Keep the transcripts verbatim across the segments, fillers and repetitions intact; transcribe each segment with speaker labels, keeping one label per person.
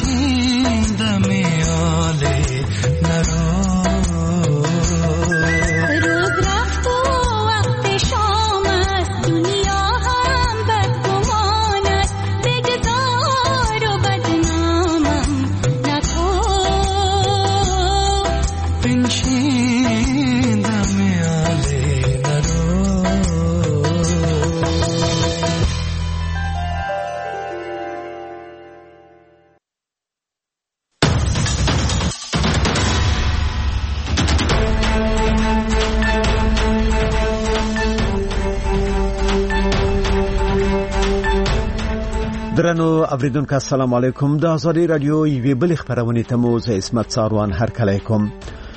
Speaker 1: درنو اوریدونکو السلام علیکم. د ازادي رادیو یوې بل خبرونه ته مو زه اسمت ساروان هر کله کوم.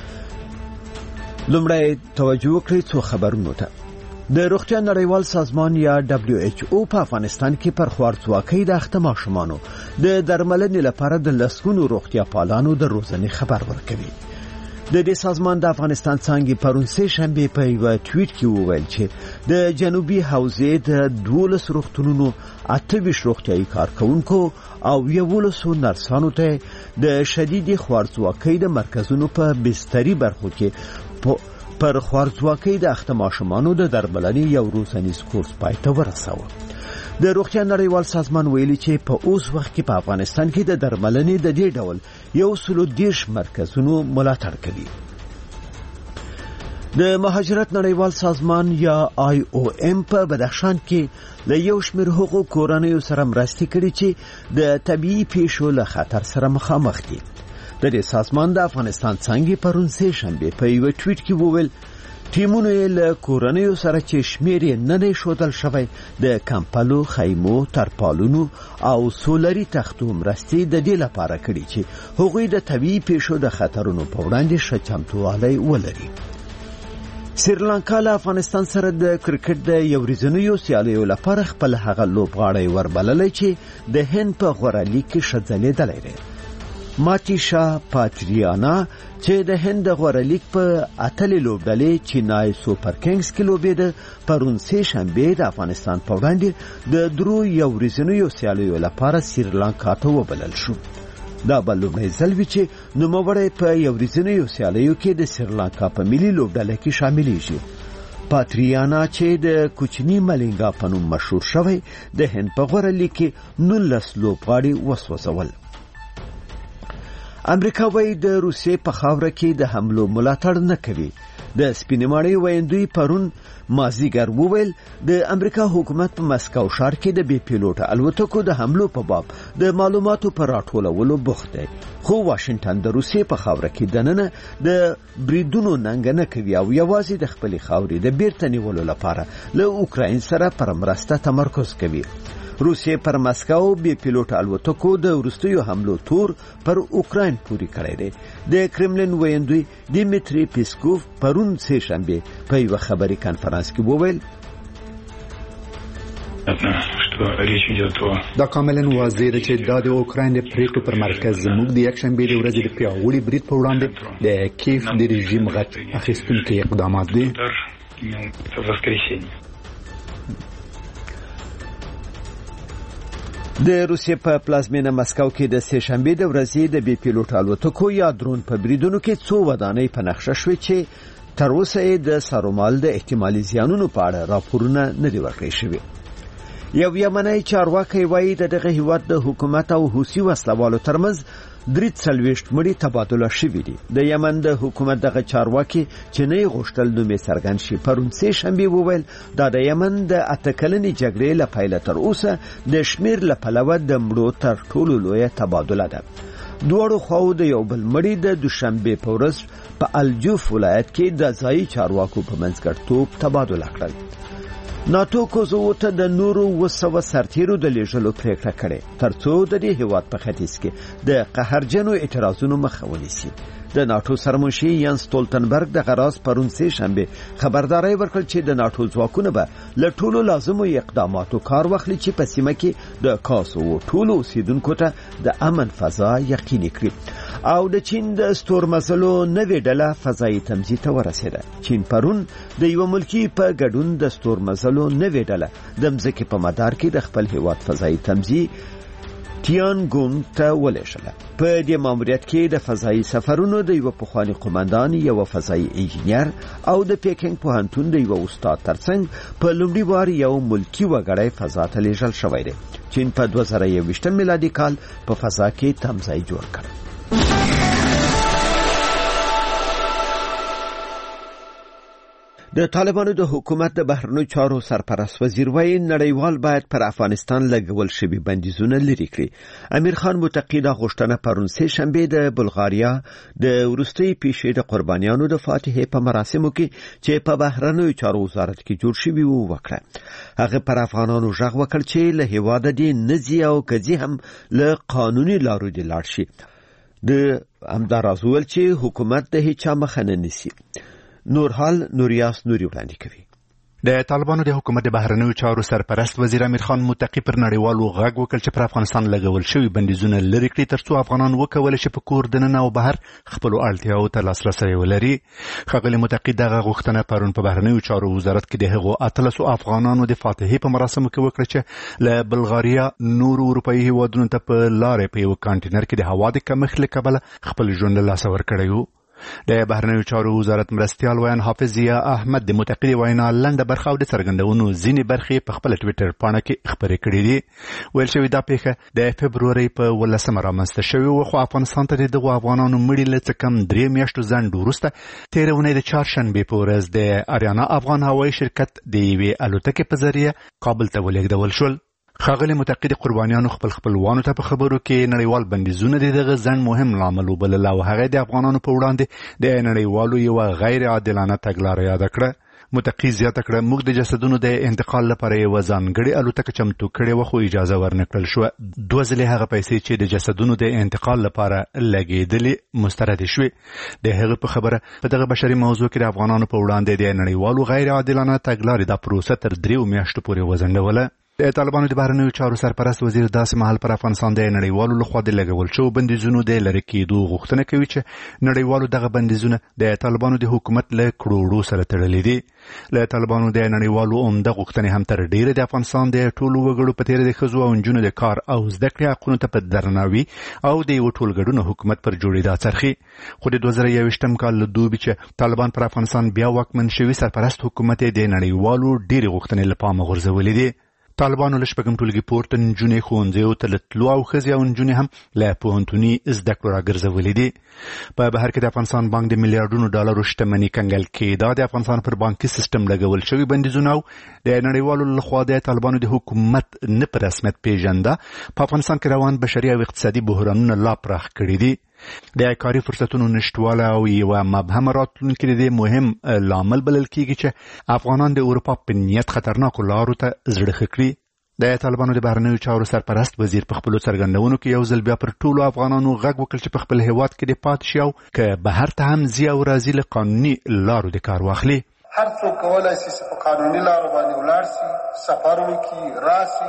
Speaker 1: لومړی توجه وکړئ څو خبرونه ته. د روغتیا نړیوال سازمان یا دبلیو ایچ او په افغانستان کې پر خوارځواکۍ د اخته ماشومانو د درملنې لپاره د لسګونو روغتیا پالانو د روزنې خبر ورکوي. د دې سازمان د افغانستان څنګه پرون سه شنبه په یو ټویټ کې وویل چې د جنوبي حوزې د دولس روغتونونو اته روغتیايي کارکونکو او یولسو نرسانو ته د شدید خوارځواکۍ د مرکزونو په بستري برخو کې پر خوارځواکۍ د اخته ماشومانو د درملنې یو روزنیز کورس پای ته ورساوه. د روغتیا نړیوال سازمان ویلي چې په اوس وخت کې په افغانستان کې د درملنې د دې ډول یو سلو دیش مرکزونو ملاتړ کوي. د مهاجرت نړیوال سازمان یا آی او ام په بدخشان کې له یو شمېر حقوق کورنیو سره مرستې کړې چې د طبيعي پیښو له خطر سره مخامخ دي. د دې سازمان د افغانستان څنګه پرون سه شنبه په یو ټویټ کې وویل ټیمونه له کورنیو سره چې شمېر یې نه دی ښودل شوی د کمپلو، خیمو، ترپالونو او سولري تختو مرستې د دې لپاره کړې چې هغوی د طبيعي پیښو د خطرونو په وړاندې ښه چمتووالی ولري. سریلانکا له افغانستان سره د کرکټ د یو ورځنیو سیالیو لپاره خپل هغه لوبغاړی وربللی چې د هند په غوره لیګ کې ښه ځلېدلی دی. ماتیشا پاتریانا چې د هند غوره لیګ په اتلې لوبډلې چینای سوپر کینګز کې لوبېده پرون سه شنبه د افغانستان په وړاندې د درو یو ورځنیو سیالیو لپاره سریلانکا ته وبلل شو. دا بل لومړی ځل وی چې نوموړی په یو ورځنیو سیالیو کې د سریلانکا په ملي لوبډله کې شاملېږي. پاتریانا چې د کوچنی ملنګا په نوم مشهور شوی د هند په غوره لیګ کې نولس لوبغاړي وسوځول. امریکا وایي د روسیې په خاوره کې د حملو ملاتړ نه کوي. د سپینماړي ویندوی پرون مازیګر وویل د امریکا حکومت په مسکو ښار کې د بي پیلوټ الوتکو د حملو په باب د معلوماتو پر راټولولو بوخت دی، خو واشنگټن د روسیې په خاوره کې دننه د بریدونو ننګونه کوي او یوازې د خپلې خاورې د بیرته نیولو لپاره له اوکراین سره پر مرسته تمرکز کوي. روسیې پر مسکو بي پیلوټ الوتکو د وروستیو حملو تور پر اوکراین پوري کړی دی. د کرملین ویندوی دیمیتری پیسکوف پرون سه شنبه په یو خبري کانفرنس کې وویل
Speaker 2: دا کاملا واضح ده چې دا د اوکراین د پریکړو پر مرکز زموږ د یک شنبه د ورځې د پیاوړي برید په وړاندې د کیف د رژیم غټ اخیستونکي اقدامات دي.
Speaker 1: د روسیې په پلازمینه مسکو کې د سه شنبه د ورځې د بي پیلوټ الوتکو یا درون په بریدونو کې څو ودانۍ په نقشه شوې چې تر اوسه د سرومال د احتمالي زیانونو په اړه راپورونه نه دي ورکړل شوي. یو یمنی چارواکي وایي د دغه هیواد د حکومت او حوثي وسلوالو ترمنځ درې څلوېښت مړي تبادله شوي دي. د یمن د حکومت دغه چارواکي چې نه غوښتل نومې څرګند شي پرون سه شنبه وویل دا د یمن د اته کلنې جګړې له پیله تر اوسه د شمیر له پلوه د مړو تر ټولو لویه تبادله ده. دواړو خواو د یو بل مړي د دوشنبه په ورځ په الجوف ولایت کې د ځایي چارواکو په منځګړیتوب تبادله کړل. ناتو کوزو ته د نورو وسوه سرتیرو د لیږلو پریکړه کړې ترڅو د دې هیواد په ختیځ کې د قهرجنو اعتراضونو مخه ونیسي. د ناتو سرمنشي یانس ستولتنبرګ د غراس پرون سه شنبه خبرداري ورکړه چې د ناتو ځواکونه به له ټولو لازمو اقداماتو کار واخلي چې په سیمه کې د کاسو ټولو اوسیدونکو ته د امن فضا یقیني کړي. او د چین د ستورمزلو نوې ډله فضایي تمځي ته ورسېده. چین پرون د یو ملکی په ګډون د ستورمزلو نوې ډله د مځکې په مدار کې د خپل هیواد فضایي تمځي تیانګونګ ته ولېږله. په دې ماموریت کې د فضایي سفرونو د یو پخوانی قومندان، یو فضایي انجینیر او د پیکینګ پوهنتون د یو استاد ترڅنګ په لومړي وار یو ملکی وګړی فضا ته لیږل شوی دی. چین په دوه زره یوویشت میلادي کال په فضا کې تمځای جوړ کړ. د طالبانو د حکومت د بهرنیو چارو سرپرست وزیر وایي نړیوال باید پر افغانستان لګول شوي بندیزونه لرې کړي. امیر خان متقی دا غوښتنه پرون سه شنبه د بلغاریا د وروستي پیښې د قربانیانو د فاتحې په مراسمو کې چې په بهرنیو چارو وزارت کې جوړ شوی و وکړه. هغه پر افغانانو ژغ وکړ چې له هیواده دي نزي او کزي هم له قانوني لارو دي لاړ شي. د همداراز ویل چې حکومت د هیڅ مخه نه نیسي. نورحال نوریاس نوري وړاندې کوي.
Speaker 2: د طالبانو د حکومت د بهرنیو چارو سرپرست وزیر امیر خان متقی پر نړیوالو غږ وکړ چې پر افغانستان لګول شوی بندیزونه لرې کړي ترڅو افغانان وکولای شي په کور دننه او بهر خپل اړتیاو ته لاسرسی ولري. ښاغلي متقی دغه غوښتنه پرون په بهرنیو چارو وزارت کې د هغو اتلسو افغانانو د فاتحې په مراسمو کې وکړه چې له بلغاریا نورو اروپایي هیوادونو ته په لارې په یو کانټینر کې د هوا د کمښت له کبله خپل ژوند له لاسه ورکړی و. د بهرنیو چارو وزارت مرستیال ویان حافظ ضیا احمد د متقی وینا لنډه برخه او د څرګندونو ځینې برخې په خپل ټویټر پاڼه کې خبرې کړې دي. ویل شوی دا پیښه د فبرورۍ په ولسمه رامنځته شوې وه، خو افغانستان ته د دغو افغانانو مړي له څه کم درې میاشتو ځنډ وروسته تېره اونۍ د چهارشنبې په ورځ د اریانا افغان هوایي شرکت د یوې الوتکې په ذریعه کابل ته ولېږدول شول. ښاغلي متقی د قربانیانو خپل خپلوانو ته په خبرو کې نړیوال بندیزونه د دغه ځنډ مهم لامل وبلل او هغه د افغانانو په وړاندې د نړیوالو یوه غیر عادلانه تګلاره یاده کړه. متقی زیاته کړه موږ د جسدونو د انتقال لپاره یوه ځانګړې الوتکه چمتو کړې وه، خو اجازه ورنه کړل شوه. دوه ځلې هغه پیسې چې د جسدونو د انتقال لپاره لګېدلې مستردې شوې. د هغه په خبره په دغه بشري موضوع کې د افغانانو په وړاندې د نړیوالو غیر عادلانه تګلارې دا پروسه تر دریو میاشتو پورې وځنډوله. د طالبانو د بهرنیو چارو سرپرست وزیر داسې مهال پر افغانستان د نړیوالو لخوا د لګول شوو بندیزونو د لرې کېدو غوښتنه کوي چې نړیوالو دغه بندیزونه د طالبانو د حکومت له کړوړو سره تړلي دي. له طالبانو د نړیوالو عمده غوښتنې هم تر ډیره د افغانستان د ټولو وګړو په تېره د ښځو او نجونو د کار او زده کړې حقونو ته په درناوي او د یو ټولګډون حکومت پر جوړېدا څرخي. خو د دوه زره یوویشتم کال له دوبي چې طالبان پر افغانستان بیا واکمن شوي، سرپرست حکومت د نړیوالو ډېرې غوښتنې له پامه غورځولې دي. طالبانو له شپږم ټولګي پورته نجونې ښوونځیو ته له تلو او ښځې او نجونې هم له پوهنتوني زده کړو راګرځولې دي. په بهر کې د افغانستان بانک د میلیارډونو ډالرو شتمني کنګل کېده. د افغانستان پر بانکي سیستم لګول شوي بندیزونه او د نړیوالو لخوا د طالبانو د حکومت نه په رسمیت پیژنده په افغانستان کې روان بشري او اقتصادي بحرانونه لا پراخ کړي دي. د کاري فرصتونو نشتواله او یوه مبهمه راتلونکې د دې مهم لامل بلل کېږي چې افغانان د اروپا په نیت خطرناکو لارو ته زړه ښه کړي. د طالبانو د بهرنیو چارو سرپرست وزیر په خپلو څرګندونو کې یو ځل بیا پر ټولو افغانانو غږ وکړ چې په خپل هیواد کې د پاتې شي او که بهر ته هم ځي او راځي له قانوني لارو د کار واخلي.
Speaker 3: هر څوک کولی شي چې په قانوني لارو باندې ولاړ شي، سفر وکړي، راشي،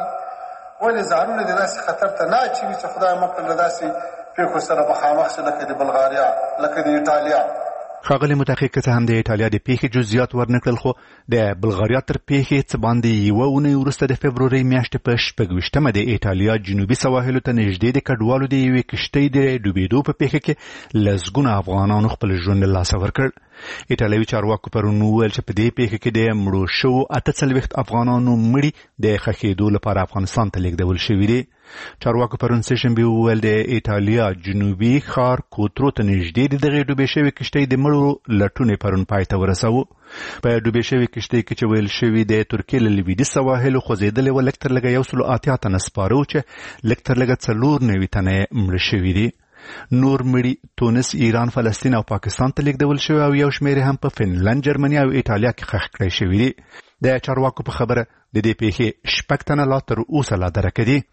Speaker 3: ولې ځانونه د داسې خطر ته نه اچوي چې خدای مکړه له داسې پیښو سره مخامخ شي لکه د بلغاریا، لکه د ایټالیا.
Speaker 2: ښاغلي متحقق که څه هم د ایټالیا د پیښې جزئیات ورنکړل، خو د بلغاریا تر پیښې څه باندې یوه اونۍ وروسته د فبرورۍ میاشتې په شپږ ویشتمه د ایټالیا جنوبي سواحلو ته نږدې د کډوالو د یوې کښتۍ د ډوبېدو په پیښه کې لسګونه افغانانو خپل ژوند له لاسه ورکړ. ایټالوي چارواکو پرون وویل چې په دې پیښه کې د مړو شوو اته څلوېښت افغانانو مړي د ښخېدو لپاره افغانستان ته لیږدول شوي دي. چارواکو پرون سه شنبې وویل د ایټالیا جنوبي ښار کوترو ته نږدې د دغې ډوبې شوې کښتۍ د مړو لټون پرون پای ته ورساوه. په ډوبې شوې کښتۍ کې چې ویل شوي د ترکیې له لویدیځ سواحلو خوځېدلې وه لږ تر لږه یو سلو اتیا تنه سپاره وو چې لږ تر لږه څلور نوي تنه یې مړه شوي دي. نور مړي تونس، ایران، فلسطین او پاکستان ته لیږدول شوي او یو شمېر هم په فنلند، جرمني او ایټالیا کې ښخ کړی شوي دي. د چارواکو په خبره د دې پیښې شپږ تنه لا تر اوسه لا درکه دي.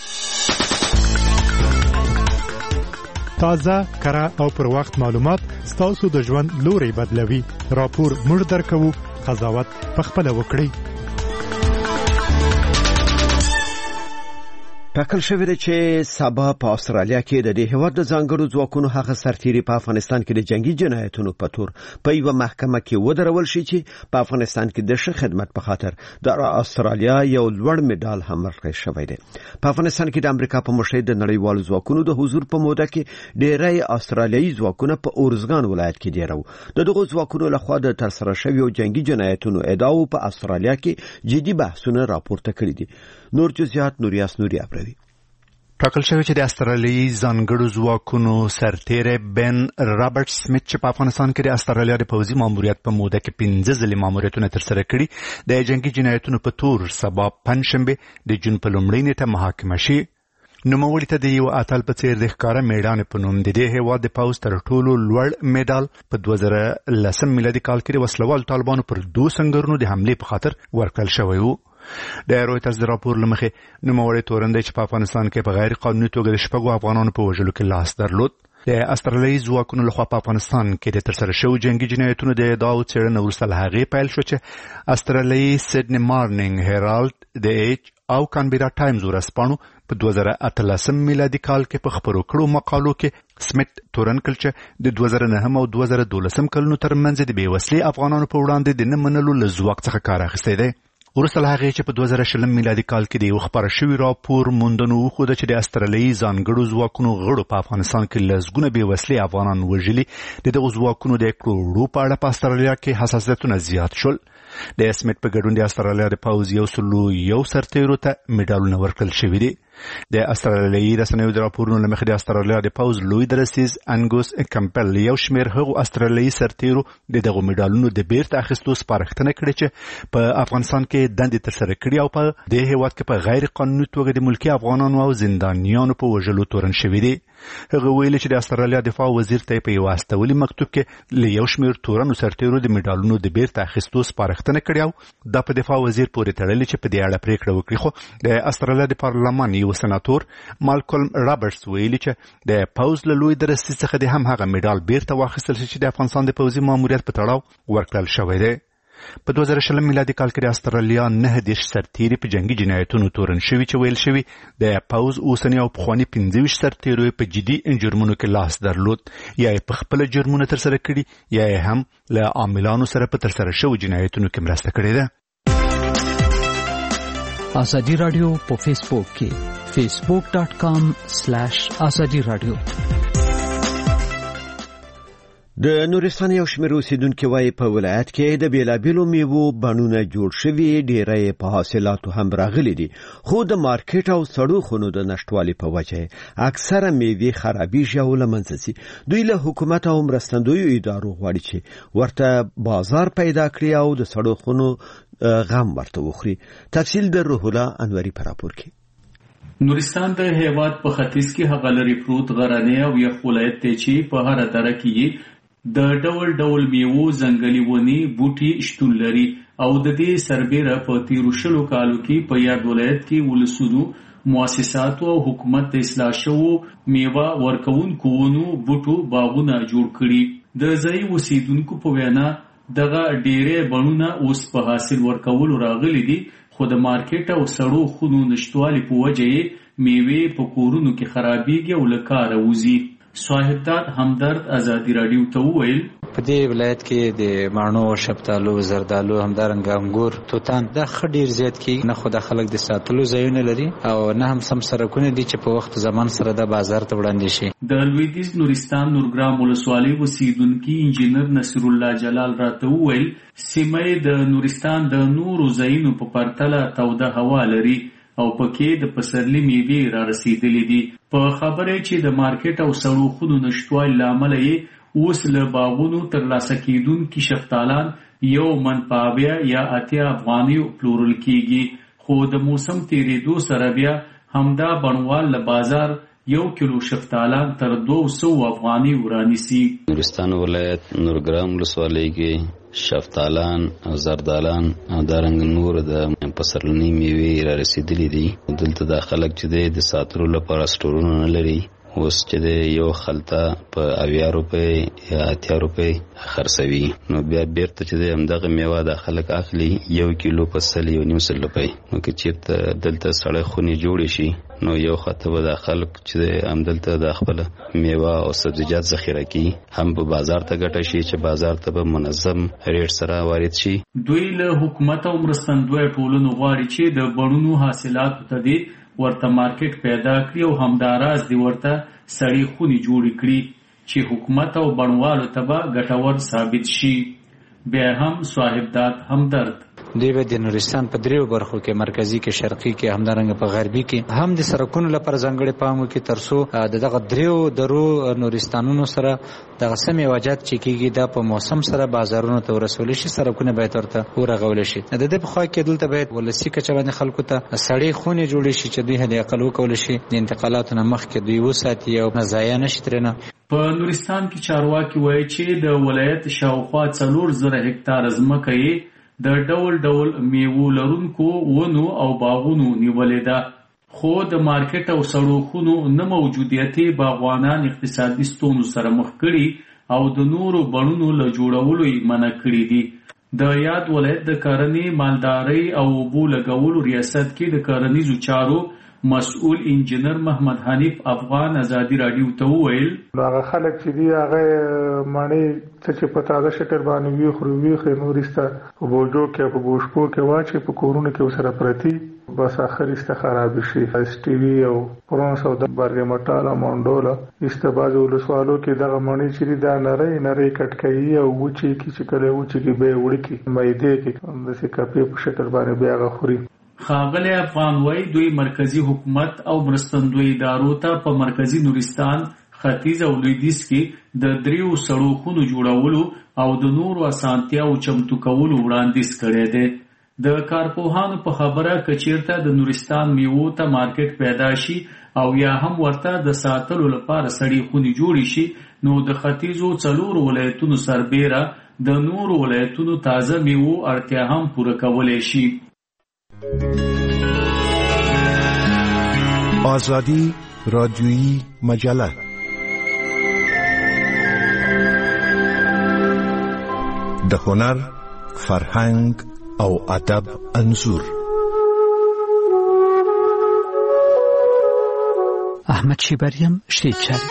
Speaker 4: تازه، کره او پر وخت معلومات ستاسو د ژوند لوري بدلوي. راپور موږ درکوو، قضاوت پخپله وکړئ.
Speaker 1: ټاکل شوی دی چې سبا په استرالیا کې د دې هیواد د ځانګړو ځواکونو هغه سرتیري په افغانستان کې د جنگي جنایتونو په تور په یو محکمه کې ودرول شي چې په افغانستان کې د ښه خدمت په خاطر د استرالیا یو لوړ میډال هم ورکړی شوی دی. په افغانستان کې د امریکا په مشرۍ د نړیوالو ځواکونو د حضور په موده کې ډېری استرالیایي ځواکونه په اورزګان ولایت کې ډېرو. د دغو ځواکونو لخوا د ترسره شویو جنگي جنایتونو ادعاو په استرالیا کې جدي بحثونه راپورته کړي دي. نور جزئیات نوریاس نوري ابروي.
Speaker 2: ټاکل شوی چې د استرالیایي ځانګړو ځواکونو سرتیری بن رابرټ سمیت چې په افغانستان کې د استرالیا د پوځي ماموریت په موده کې پنځه ځلې ماموریتونه ترسره کړي د جنگي جنایتونو په تور سبا پنځشنبه د جون په لومړۍ نیټه محاکمه شي. نوموړي ته د یو اتل په څیر د ښکاره میډان په نوم د دې هیواد د پوځ تر ټولو لوړ میډال په دوه زره لسم میلادي کال کې د وسلوال طالبانو پر دوه سنگرونو د حملې په خاطر ورکړل شوی و. د رویټرز د راپور لمخې نوموړی تورن دی چې په افغانستان کې په غیر قانوني توګه د شپږو افغانانو په وژلو کې لاس درلود. د استرالیایي ځواکونو لخوا په افغانستان کې د ترسره شویو جنګي جنایتونو د ادعاو څېړنه وروسته له هغې پیل شو چې استرالیایي سیډني مارنینګ هیرالډ د ایچ او کانبیرا ټایمز ورځپاڼو په دوه زره اتلسم میلادي کال کې په خپرو کړو مقالو کې سمیت تورن کړل چې د دوه زره نهم او دوه زره دولسم کلونو ترمنځ د بې وسلې افغانانو په وړاندې د نه منلو له ځواک څخه کار اخیستی دی. وروسته له هغې چې په دوه زره شلم میلادي کال کې د یو خپاره شوي راپور موندنو وښوده چې د استرالیایي ځانګړو ځواکونو غړو په افغانستان کې لسګونه بې وسلې افغانان وژلي، د دغو ځواکونو د کړو په اړه په استرالیا کې حساسیتونه زیات شول. د سمیت په ګډون د استرالیا د پوځ یو سلو یو سرتیرو ته میډالونه ورکړل شوي دي. د استرالیایي رسنیو د راپورونو له مخې د استرالیا د پوځ لوی درسیز انګوس کمپل یو شمېر هغو استرالیایي سرتیرو د دغو میډالونو د بیرته اخیستو سپارښتنه کړې چې په افغانستان کې دندې ترسره کړي او په دې هیواد کې په غیر قانوني توګه د ملکي افغانانو او زندانیانو په وژلو تورن شوي دي. هغه ویلي چې د استرالیا دفاع وزیر ته په یو استولي مکتوب کې له یو شمېر تورنو سرتیرو د میډالونو د بیرته اخیستو سپارښتنه کړې او دا په دفاع وزیر پورې تړلې چې په دې اړه پریکړه وکړي. خو د استرالیا د پارلمان یو سناتور مالکولم رابرټس ویلي چې د پوځ له لوی درسي څخه د هم هغه میډال بیرته واخیستل شي چې د افغانستان د پوځي ماموریت په تړاو ورکړل شوی دی. په دوه زره شلم میلادي کال کې د استرالیا نهه دېرش سرتیري په جنګي جنایتونو تورن شوي چې ویل شوي د پوځ اوسني او پخواني پنځه ویشت سرتیرو په جدي جرمونو کې لاس درلود، یا یې په خپله جرمونه ترسره کړي یا یې هم له عاملانو سره په ترسره شوو جنایتونو کې مرسته کړې ده.
Speaker 5: ازادي رادیو په فیسبوک کې فیسبوک ډاٹ کام سلیش ازادي رادیو.
Speaker 1: د نورستان یو شمېر اوسیدونکي وایي په ولایت کې د بیلابیلو میوو بڼونه جوړ شوي، ډېری په حاصلاتو هم راغلي دي، خو د مارکیټ او سړو خونو د نشتوالي په وجه اکثره میوې خرابېږي او له منځه ځي. دوی له حکومت او مرستندویو ادارو غواړي چې ورته بازار پیدا کړي او د سړو خونو غم ورته وخوري. تفصیل د روح الله انوري په راپور کې.
Speaker 6: نورستان د هیواد په ختیځ کې هغه لري پروت غرنی او یخ ولایت دی چې په هره دره کې د ډول ډول میوو ځنګلي ونې بوټي شتون لري او د دې سربیره په تیرو شلو کالو کې په یاد ولایت کې ولسونو مؤسساتو او حکومت د اصلاح شوو میوه ورکوونکو ونو بوټو باغونه جوړ کړي. د ځایي اوسیدونکو په وینا دغه ډېرې بڼونه اوس په حاصل ورکولو راغلي دي، خو د مارکیټ او سړو خونو نشتوالي په وجه یې میوې په کورونو کې خرابېږي او له کاره وځي. صاحبدار همدرد ازادي رادیو ته وویل
Speaker 7: په دې ولایت کې د ماڼو، شفتالو، زردالو، همدارنګه انګور، توتان دا ښه ډېر زیات کېږي. نه خو د خلک د ساتلو ځایونه لري او نه هم سم سړکونه دي چې په وخت زمان سره د بازار ته وړاندې شي.
Speaker 6: د لویدیځ نورستان نورګرام ولسوالۍ اوسیدونکي انجینر نصیر الله جلال راته وویل سیمه د نورستان د نورو ځایونو په پرتله توده هوا لري او پکې د پسرلي میوې را رسیدلې دي. په خبره چې د مارکیټ او سړو خونو نشتوالي له امله یې اوس له باغونو ترلاسه کېدونکي شفتالان یو من په اویا یا اتیا افغانیو پلورل کېږي، خو د موسم تېرېدو سره بیا همدا بڼوال له بازار یو کیلو شفتالان تر دو سو افغاني ورانیسي.
Speaker 8: نورستان ولایت نورګرام ولسوالۍ کې شفتالان او زردالان او دارنګ نور د پسرلنی میوې را رسیدلې دي. دلته د خلک چې د ساتلو لپاره سټورونه نه لري اوس چې د یو خلطه په اویا روپۍ یا اتیا روپۍ خرڅوي نو بیا بیرته چې د همدغه میوه د خلک اخلي یو کیلو په سل یو نیم سل روپۍ نو که چېرته دلته سړی خونې جوړې شي نو یو خطه به د خلک چې همدلته د خپل میوه او سبزیجات ذخیره کړي هم په بازار ته ګټه شي چې بازار ته به منظم ریټ سره وارد شي.
Speaker 6: دوی له حکومت او مرستندوی ټولنو غواړي چې د بڼونو حاصلاتو ته دې ورته مارکیټ پیدا کړي او همداراز دې ورته سړې خونې جوړې کړي چې حکومت او بڼوالو ته به ګټور ثابت شي. بیا هم صاحبداد همدرد
Speaker 7: دوی به د نورستان په دریو برخو کې مرکزی کې شرقي کې همدارنګه په غربي کې هم د سرکونو لپاره ځانګړي پام وکړي ترڅو د دغه دریو درو نورستانونو سره دغه سمې واجات چې کېږي دا په موسم سره بازارونو ته ورسول شي سرکونه باید ورته ورغول شي. د دې په خوا کې دلته باید ولسی کچه باندې خلکو ته سړې خونې جوړې شي چې دوی هدي عقل وکول شي د انتقالاتو نه مخکې دوی وساتي او ضایع نشي ترنه.
Speaker 6: په نورستان کې چارواکي وایي چې د ولایت شاوخوا څلور زره هکتار ځمکه یې د ډول ډول میوو لرونکو ونو او باغونو نیولې ده خو د مارکیټ او سړکونو نه موجودیت باغوانان اقتصادي ستونزو سره مخ کړي او د نورو بڼونو له جوړولو یې منع کړي دي. د یاد ولایت د کرنې مالدارۍ او اوبو لګولو ریاست کې د کرنیزو چارو مسؤل انجینر محمد حنیف افغان ازادي رادیو ته وویل
Speaker 3: هغه خلک چې دی هغه معنی چې په تازه شکل باندې وی خو وی خو نورسته په بوجو کې په بوشپو کې واچي په کورونو کې وسره پرتی بس اخر است خراب شي. اس ټي وي او پرونس او د برګمټالا مونډولا استبازو له سوالو کې دغه معنی چې دا نری نری کټکۍ او وچی کې چې کله وچی کې به وړي کې مېده کې د څه کپې په شکل باندې بیا غخوري.
Speaker 6: ښاغلی افغان وای دوی مرکزی حکومت او مرستندوی ادارو ته په مرکزی نورستان ختیځ او لویدیځ کې د دریو سړکونو جوړولو او د نورو اسانتیاو چمتو کولو وړاندیز کړی دی. د کارپوهانو په خبره کچیرته د نورستان میوو ته مارکیټ پیدا شي او یا هم ورته د ساتلو لپاره سړې خونې جوړې شي نو د ختیځو څلورو ولایتونو سربیره د نورو ولایتونو تازه میوو اړتیا هم پوره کولی شي.
Speaker 9: آزادی رادیویی مجله د هنر، فرهنګ او ادب انځور.
Speaker 5: احمد شیبریم شریچل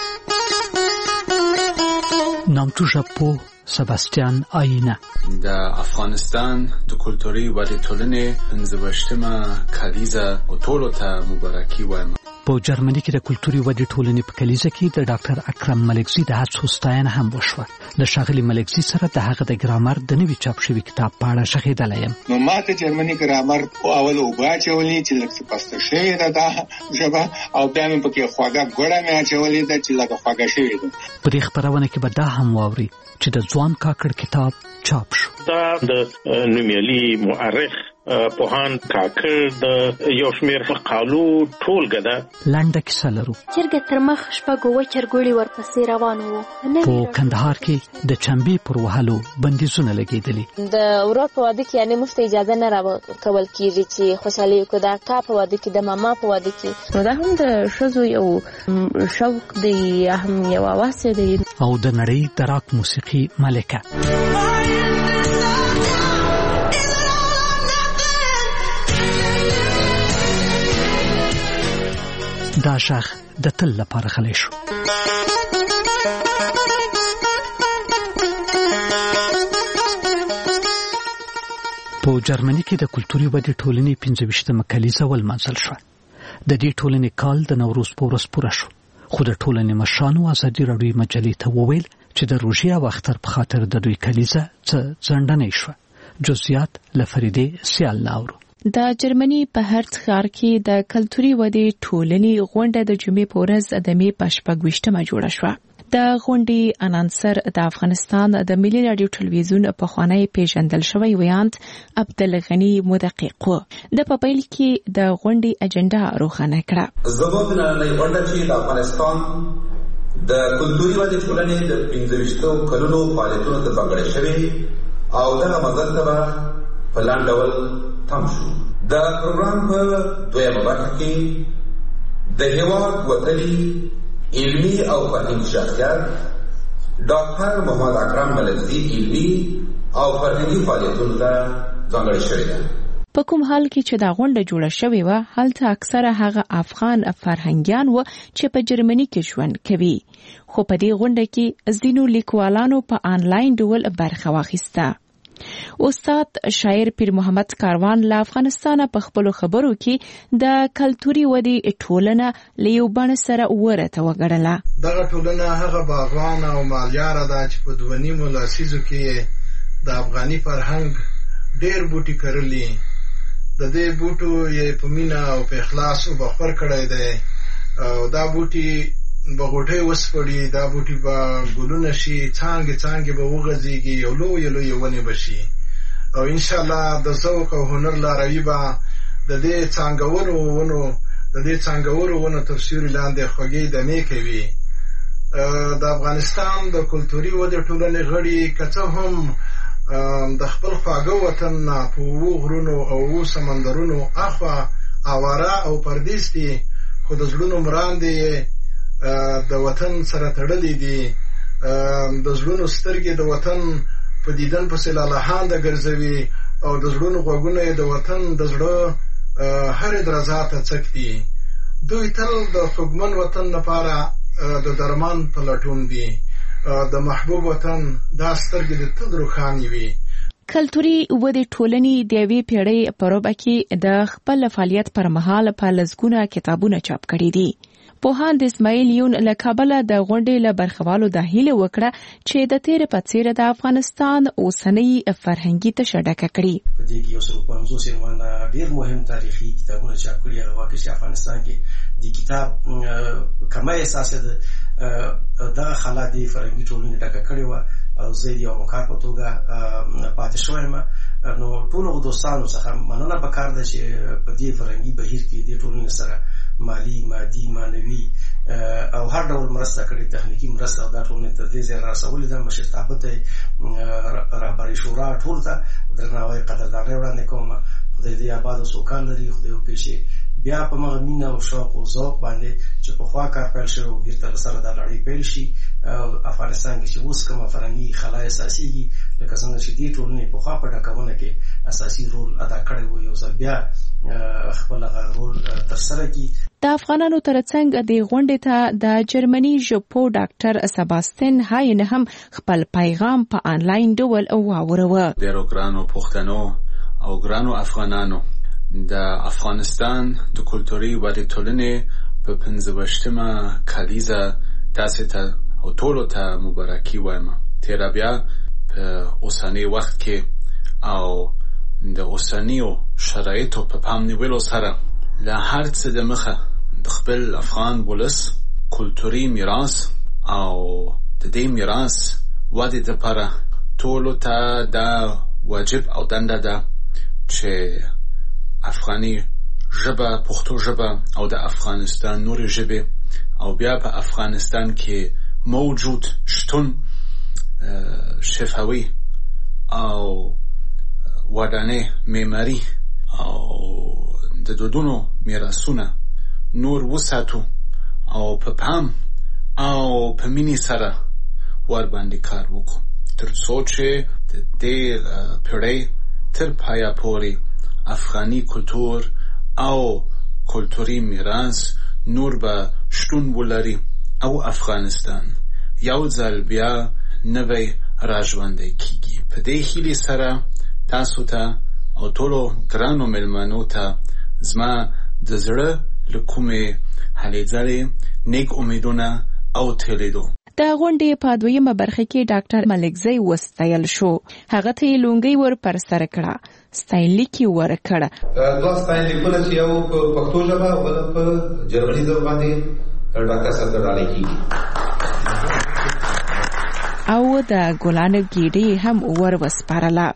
Speaker 5: نامتو ژبپوه سباستیان آینه
Speaker 10: د افغانستان د کلتوري ودې ټولنې پنځه کلیزه او ټولو ته مبارکي وایم.
Speaker 5: په جرمني کې د کلتوري ودې ټولنې په کلیزه کې د ډاکټر اکرم ملکزي د هڅو ستاینه هم وشوه. د ښاغلي ملکزي سره د هغه د ګرامر د نوي چاپ شوي کتاب په اړه شخېدلی یم.
Speaker 11: نو ما ته جرمني ګرامر اول اوبه اچولې چې لږ څه پسته شوې ده دا ژبه او بیا مې پکې خواږه ګوړه مې اچولې ده چې لږ خواږه شوې ده.
Speaker 5: په دې خپرونه کې به دا هم واوري چې د ځوان کاکړ کتاب چاپ شو.
Speaker 12: دا د نومیالي مؤرخ پوهان کاکړ د یو شمېر مقالو ټولګه ده.
Speaker 5: لنډه کیسه لرو.
Speaker 13: چرګه تر مخ شپږ اووه چرګوړي ورپسې روان وو.
Speaker 5: په کندهار کې د چمبې پر وهلو بندیزونه لګېدلي.
Speaker 14: د ورور په واده کې یعنې موږ ته اجازه نه راکول کېږي چې خوشحالي وکړو. د اکا په واده کې، د ماما په واده کې، نو دا هم د ښځو یو شوق دی، هم یو هوس دی.
Speaker 5: او د نړۍ د راک موسیقي ملکه دا شاخ د تل لپاره خلی شو. په جرمني کې د کلتوري ودې ټولنې پنځه ویشتمه کلیزه ولمانځل شوه. د دې ټولنې کال د نوروز په ورځ پوره شو، خو د ټولنې مشرانو ازادي راډیو مجلې ته وویل چې د روژې او اختر په خاطر د دوی کلیزه څه ځنډنۍ شوه. جزئیات له فریدې سیال لاورو.
Speaker 15: د جرمني په هرڅ ښار کې د کلتوري ودې ټولنې غونډه د جمعې په ورځ د مې په شپږ ویشتمه جوړه شوه. د غونډې انانسر د افغانستان د ملي راډیو ټلویزیون پخوانی پیژندل شوی ویاند عبدالغني مدقق و. د په پیل کې د غونډې اجنډا روښانه کړه.
Speaker 16: زموږ نړۍ غونډه چې د افغانستان د کلتوري ودې ټولنې د پنځه ویشتو کلونو فعالیتونو ته ځانګړې شوې او دغه مزل ته به په لاندې ډول تم شو. د پروګرام په دویمه برخه کې د هېواد وتلي علمی او فرهنګي شخصیت ډاکټر محمد اکرم ملکزي علمی او فرهنګي فعالیتونو ته ځانګړې شوې ده.
Speaker 15: په کوم حال کې چې دا غونډه جوړه شوې وه هلته اکثره هغه افغان فرهنګیان و چې په جرمني کې ژوند کوي، خو په دې غونډه کې ځینو لیکوالانو په آنلاین ډول برخه واخیسته. استاد شاعر پیر محمد کاروان له افغانستانه په خپلو خبرو کې د کلتوري ودې ټولنه له یو بڼ سره ورته وګڼله.
Speaker 17: دغه ټولنه هغه باغوان او مالیاره ده چې په دوه نیمو لسیزو کې د افغاني فرهنګ ډېر بوټي کرلي. د دې بوټو یې په مینه او په اخلاص وبخور کړی دی او دا بوټي به غوټۍ وسپړي، دا بوټي به ګلونه شي، څانګې څانګې به وغځېږي، یو لویې لویې ونې به شي او انشاءالله د ذوق او هنر لاروي به د دې څانګورو ونو د دې څانګورو ونو تر سیوري لاندې خوږې دمې کوي. د افغانستان د کلتوري ودې ټولنې غړي که څه هم د خپل خواږه وطن نه په اوو غرونو او اوو سمندرونو اخوا اواره او پردیس دي، خو د زړونو مراندې د وطن سره تړلې دي. د زړونو سترګې د وطن په دیدن پسې لالهانده ګرځوي او د زړونو غوږونه د وطن د زړه هرې درزا ته څک دي. دوی تل د خوږمن وطن لپاره د درمان په لټون دي. د محبوب وطن دا سترګې د تل روښانې وي.
Speaker 15: کلتوري ودې ټولنې د یوې پیړۍ په ربع کې د خپل فعالیت پر مهال په لسګونه کتابونه چاپ کړي دي. پوهاند اسماعیل یون له کابله د غونډې له برخوالو دا هیله وکړه چې د تیر په څیر د افغانستان اوسنۍ فرهنګي تشه ډکه کړي.
Speaker 18: په دې کې یو سل پنځوس روانه ډېر مهم تاریخي کتابونه چاپ کړي. هغه واقع چې افغانستان کې د کتاب کمه احساس ده دغه خلا د فرهنګي ټولنې ډکه کړې وه او زه یو همکار په توګه پاتې شوی یم. نو ټولو دوستانو څخه مننه پکار ده چې په دې فرهنګي بهیر کې د ټولنې سره مالی، مادي، معنوي او هر ډول مرسته کړې، تخنیکی مرسته او دا ټولنې ته دې ځای راسولې ده. مشرتابه ته رهبري شورا ټول ته درناوی قدردانۍ وړاندې کوم. خدای دې آباد او سوکان لري. خدای وکړي چې بیا په مغه مینه او شوق او ذوق باندې چې په خوا کار پیل شوی او بیرته سره د لړۍ پیل شي. افغانستان کې چې اوس کومه فرهنګي خلا اساسيږي لکه څنګه چې دې ټولنې په خوا په ډکونه کې اساسي رول ادا کړی و، یو ځل بیا خپل رول ترسره کړي.
Speaker 15: د افغانانو ترڅنګ د غونډې ته د جرمني ژبپوه ډاکټر سباستین هاین هم خپل پیغام په آنلاین ډول واوروه.
Speaker 10: ډېرو ګرانو پښتنو او ګرانو افغانانو، د افغانستان د کلتوري ودې ټولنې په پنځه ویشتمه کلیزه تاسې ته او ټولو ته مبارکي وایم. تېره بیا په اوسني وخت کې او د اوسنیو شرایطو په پام نیولو سره له هر څه د مخه د خپل افغان ولس کلتوري میراث او د دې میراث ودې لپاره ټولو ته دا واجب او دنده ده چې افغاني ژبه، پښتو ژبه او د افغانستان نورې ژبې او بیا په افغانستان کې موجود شتون شفاوي او ودانې معماري او د دودونو میراثونه نور وساتو او په پام او په مینې سره ور باندې کار وکړو تر څو چې د دې پیړۍ تر پایه پورې افغاني کلتور او کلتوري میراث نور به شتون ولري او افغانستان یو ځل بیا نوی راژوندی کیږي. په دې هیلې سره تاسو ته او ټولو ګرانو مېلمنو ته زما د زړه له کومې هلې ځلې نیک امیدونه او تیلیدو.
Speaker 15: د غونډې په دویمه برخه کې ډاکټر ملکزی وستایل شو. هغه ته لونګي ور پر سر کړه، ستایلیک ور کړه.
Speaker 16: دا ستایلیکونه چې یو په پښتو ژبه او بل په جرمني ژبه باندې ډاکټر سره رالیکي
Speaker 15: او د ګلان ګیډي هم ور وسپارله.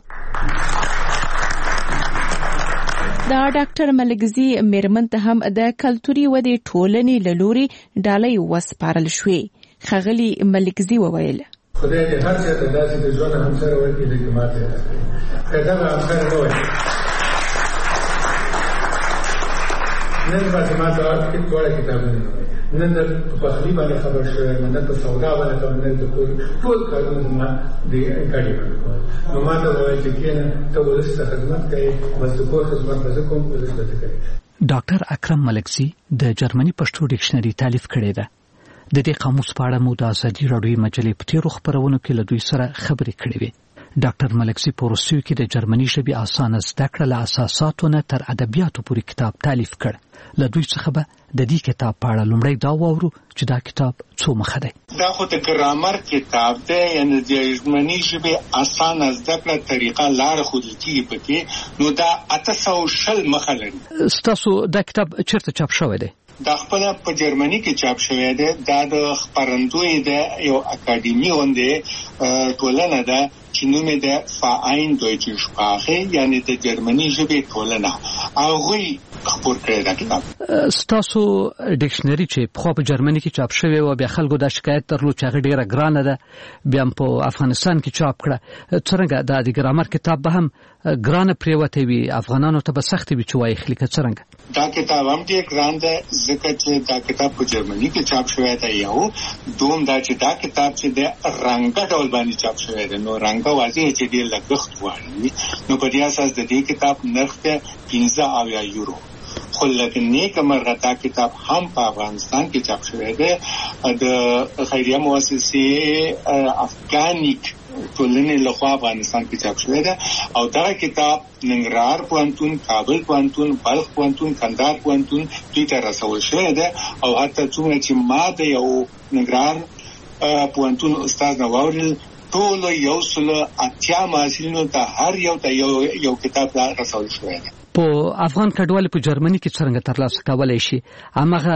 Speaker 15: دا ډاکټر ملکزی میرمن ته هم د کلتوري ودې ټولنې له لوري ډالۍ وسپارل شوې. ښاغلي ملکزی وویل
Speaker 3: خدای دې هر څه ته داسې د ژوند همسره ورکړي لکه ماته یې راکړي. که دغه همسره نه وای نن باندې ما ته ټول کتابونه نن د پخلی باندې خبر شوی نن د سودا باندې خبر نه ټول ټول کارونه ما د ګاډي باندې نو ما ته وایي چې کینه ته ولسته خدمت کوي بس د کور خدمت به کوم ولسته کوي.
Speaker 5: ډاکټر اکرم ملکزی د جرمني پښتو ډکشنري تالیف کړې ده. د دې قاموس په اړه مو د ازادي راډیو مجلې په تیرو خبرونو کې له دوی سره خبرې کړې وې. ډاکټر ملکزی په روسیې کې د جرمني ژبې اسانه زده کړه له اساساتو نه تر ادبیاتو پورې کتاب تالیف کړ. له دوی څخه به د دې کتاب په اړه لومړی دا واورو چې دا کتاب څو مخه دی.
Speaker 11: دا خو د ګرامر کتاب دی، یعنی د جرمني ژبې اسانه زده کړه طریقه لار ښودل کېږي پکې، نو دا اته سوه شل مخه لري.
Speaker 5: ستاسو دا کتاب چیرته چاپ شوی دی؟
Speaker 11: دا خپل په جرمني کې چاپ شوی دی. دا د خپرندوی د یو اکاډمي غونډه ټولنه ده چې نوم یې د فاین دویچه شپاخه، یعنی د جرمني ژبې ټولنه، هغه خبر کړی دا کتاب.
Speaker 5: ستاسو ډکشنري چې په په جرمني کې چاپ شوی او بیا خلکو دا شکایت درلود چې هغه ډیره ګرانه ده، بیا په افغانستان کې چاپ کړه، څنګه دا د ګرامر کتاب به هم ګرانه پریوته وي، افغانانو ته به سخت وي چې وایي خلیکه څنګه؟
Speaker 11: دا کتاب هم ډیر ګران ده ځکه چې دا کتاب په جرمني کې چاپ شوی دی. یو دوم دا چې دا کتاب چې د رنګه ډول باندې چاپ شوی دی، نو رنګه واضح چې ډیر لګښت غواړي، نو په دې اساس د دې کتاب نرخ دی پنځه اویا یورو. خو لکه نیک مرغه دا کتاب هم په افغانستان کې چاپ شوی دی د خیریه مؤسسې افغانیک ټولنې لخوا افغانستان کې چاپ شوی دی. او دا کتاب ننګرهار پوهنتون، کابل پوهنتون، بلخ پوهنتون، کندهار پوهنتون دوی ته رسول شوی دی. او حتی څومره چې ما د یو ننګرهار پوهنتون استاد نه واورېدل، ټول یو سل اتیا محصلینو ته هر یو ته یو یو کتاب رسول شوی دی.
Speaker 5: په افغان کډوال په جرمني کې څنګه ترلاسه کولای شي؟ هغه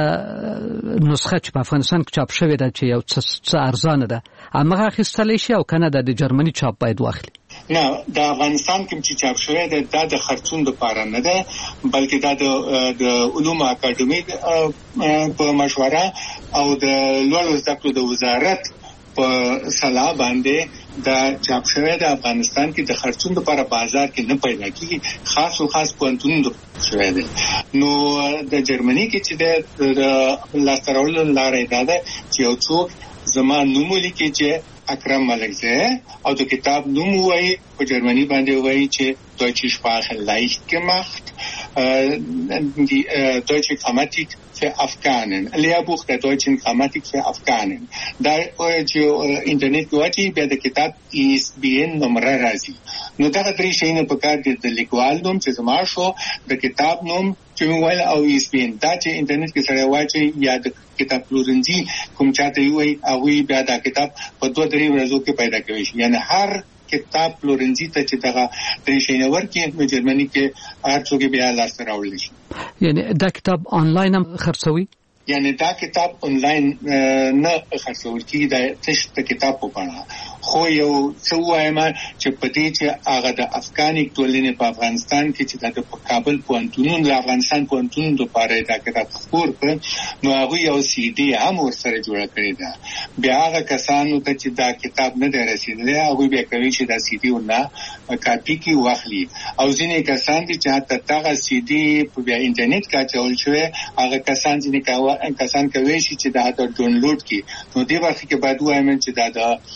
Speaker 5: نسخه چې په افغانستان کې چاپ شوې ده چې یو څه ارزانه ده، هغه اخیستلی شي او کنه د جرمني چاپ باید واخلي؟
Speaker 11: نه، د افغانستان کې چې چاپ شوی ده دا د خرڅون لپاره نه ده، بلکې دا د علومو اکاډمي په مشوره او د لوړو زده کړو د وزارت په صلاح باندې دا چاپ شوی د افغانستان کې د خرڅون لپاره بازار کې نه پیدا کیږي، خاص او خاص پوهنتونونو شوی دی. نو د جرمني کې چې د لاسته راوړلو لاره دا ده چې یو څوک زما نوم ولیکي چې اکرم ملکزی او د کتاب نوم وایي، په جرمني باندې وایي چې Deutsche Sprache leicht gemacht, die deutsche Grammatik für Afghanen, Lehrbuch der deutschen Grammatik für Afghanen. دا چې انټرنیټ کوټي به د کتاب ایس بی ان نمبر راځي. نو دا درې شیونه په کار دي، د لیکوال نوم چې زما شو، د کتاب نوم چې موبایل او ایس بی ان. دا چې انټرنیټ کې سره واچي یا د کتاب پلورنځي کوم چاته وي، هغه بیا دا کتاب په دوه درې ورځو کې پیدا کوي. یعنی هر کتاب پلورنځي ته چې دغه د شینور کې په جرمني کې هر څوک بیا لاسته راوړل شي.
Speaker 5: یعنی دا کتاب آنلاین هم خرڅوي؟
Speaker 11: یعنی دا کتاب آنلاین نه خرڅول کیږي، دا تش د کتاب په بڼه. خو یو څه وایم چې په دې چې هغه د افغانیک ټولنې په افغانستان کې چې د کابل پوهنتون د افغانستان پوهنتون لپاره دا کتاب خپور کړ، نو هغه یو سی ډي هم ورسره جوړ کړی دا. بیا هغه کسانو ته چې دا کتاب نه دی رسیدلی، هغه بیا کوي چې دا سی ډي ورنه کاپي کې واخلي. او ځینې کسان دي چې حتی دغه سی ډي په بیا انټرنیټ کې اچول شوی، هغه کسان ځینې کسان کوي چې دا د ډاونلوډ کی. نو دې وخت کې باید وایم چې دا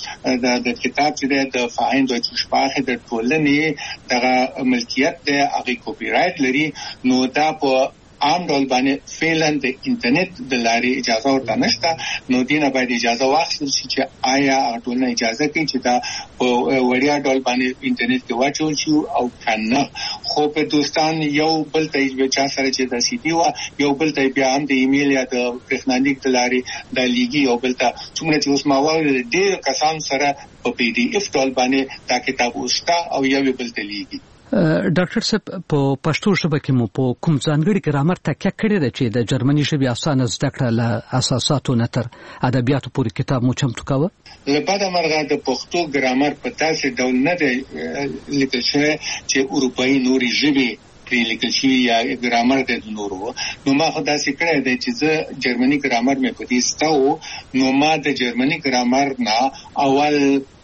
Speaker 11: د د کتاب چې د فاین دویچه شپاخه د ټولنې دغه ملکیت د هغه کاپی رائټ لري. نو دا په عام ډول باندې فعلا د انټرنیټ د لارې اجازه ورته نشته. نو دینه باید اجازه واخلي چې آیا ټولنه اجازه کوي چې دا په وړیا ډول باندې انټرنیټ کې واچول شي او کنه. خو په دوستان یو بل ته چا سره چې د سی ډي وا یو بل ته بیا هم د ایمیل یا د برېښنالیک د لارې د لیږي، یو بل ته څومره چې اوس ما وایي ډېر کسان سره په پی ډي اف ډول باندې دا کتاب وستا او یو بل ته لیږي.
Speaker 5: ډاکټر صاحب په پښتو ژبه کې مو په کوم ځانګړي ګرامر تکیه کړې ده چې د جرمني ژبې اسانه زده کړه له اساساتو نه تر ادبیاتو پورې کتاب مو چمتو کاوه؟
Speaker 11: لپاره مرغه د پښتو ګرامر په تاسو ډول نه دی لیکل شوی چې اروپایي نوري ژبې پرې لیکل شوی یا ګرامر د نورو. نو ما خو داسې کړی دی چې زه جرمني ګرامر مې په دې ستاو، نو ما د جرمني ګرامر نه اول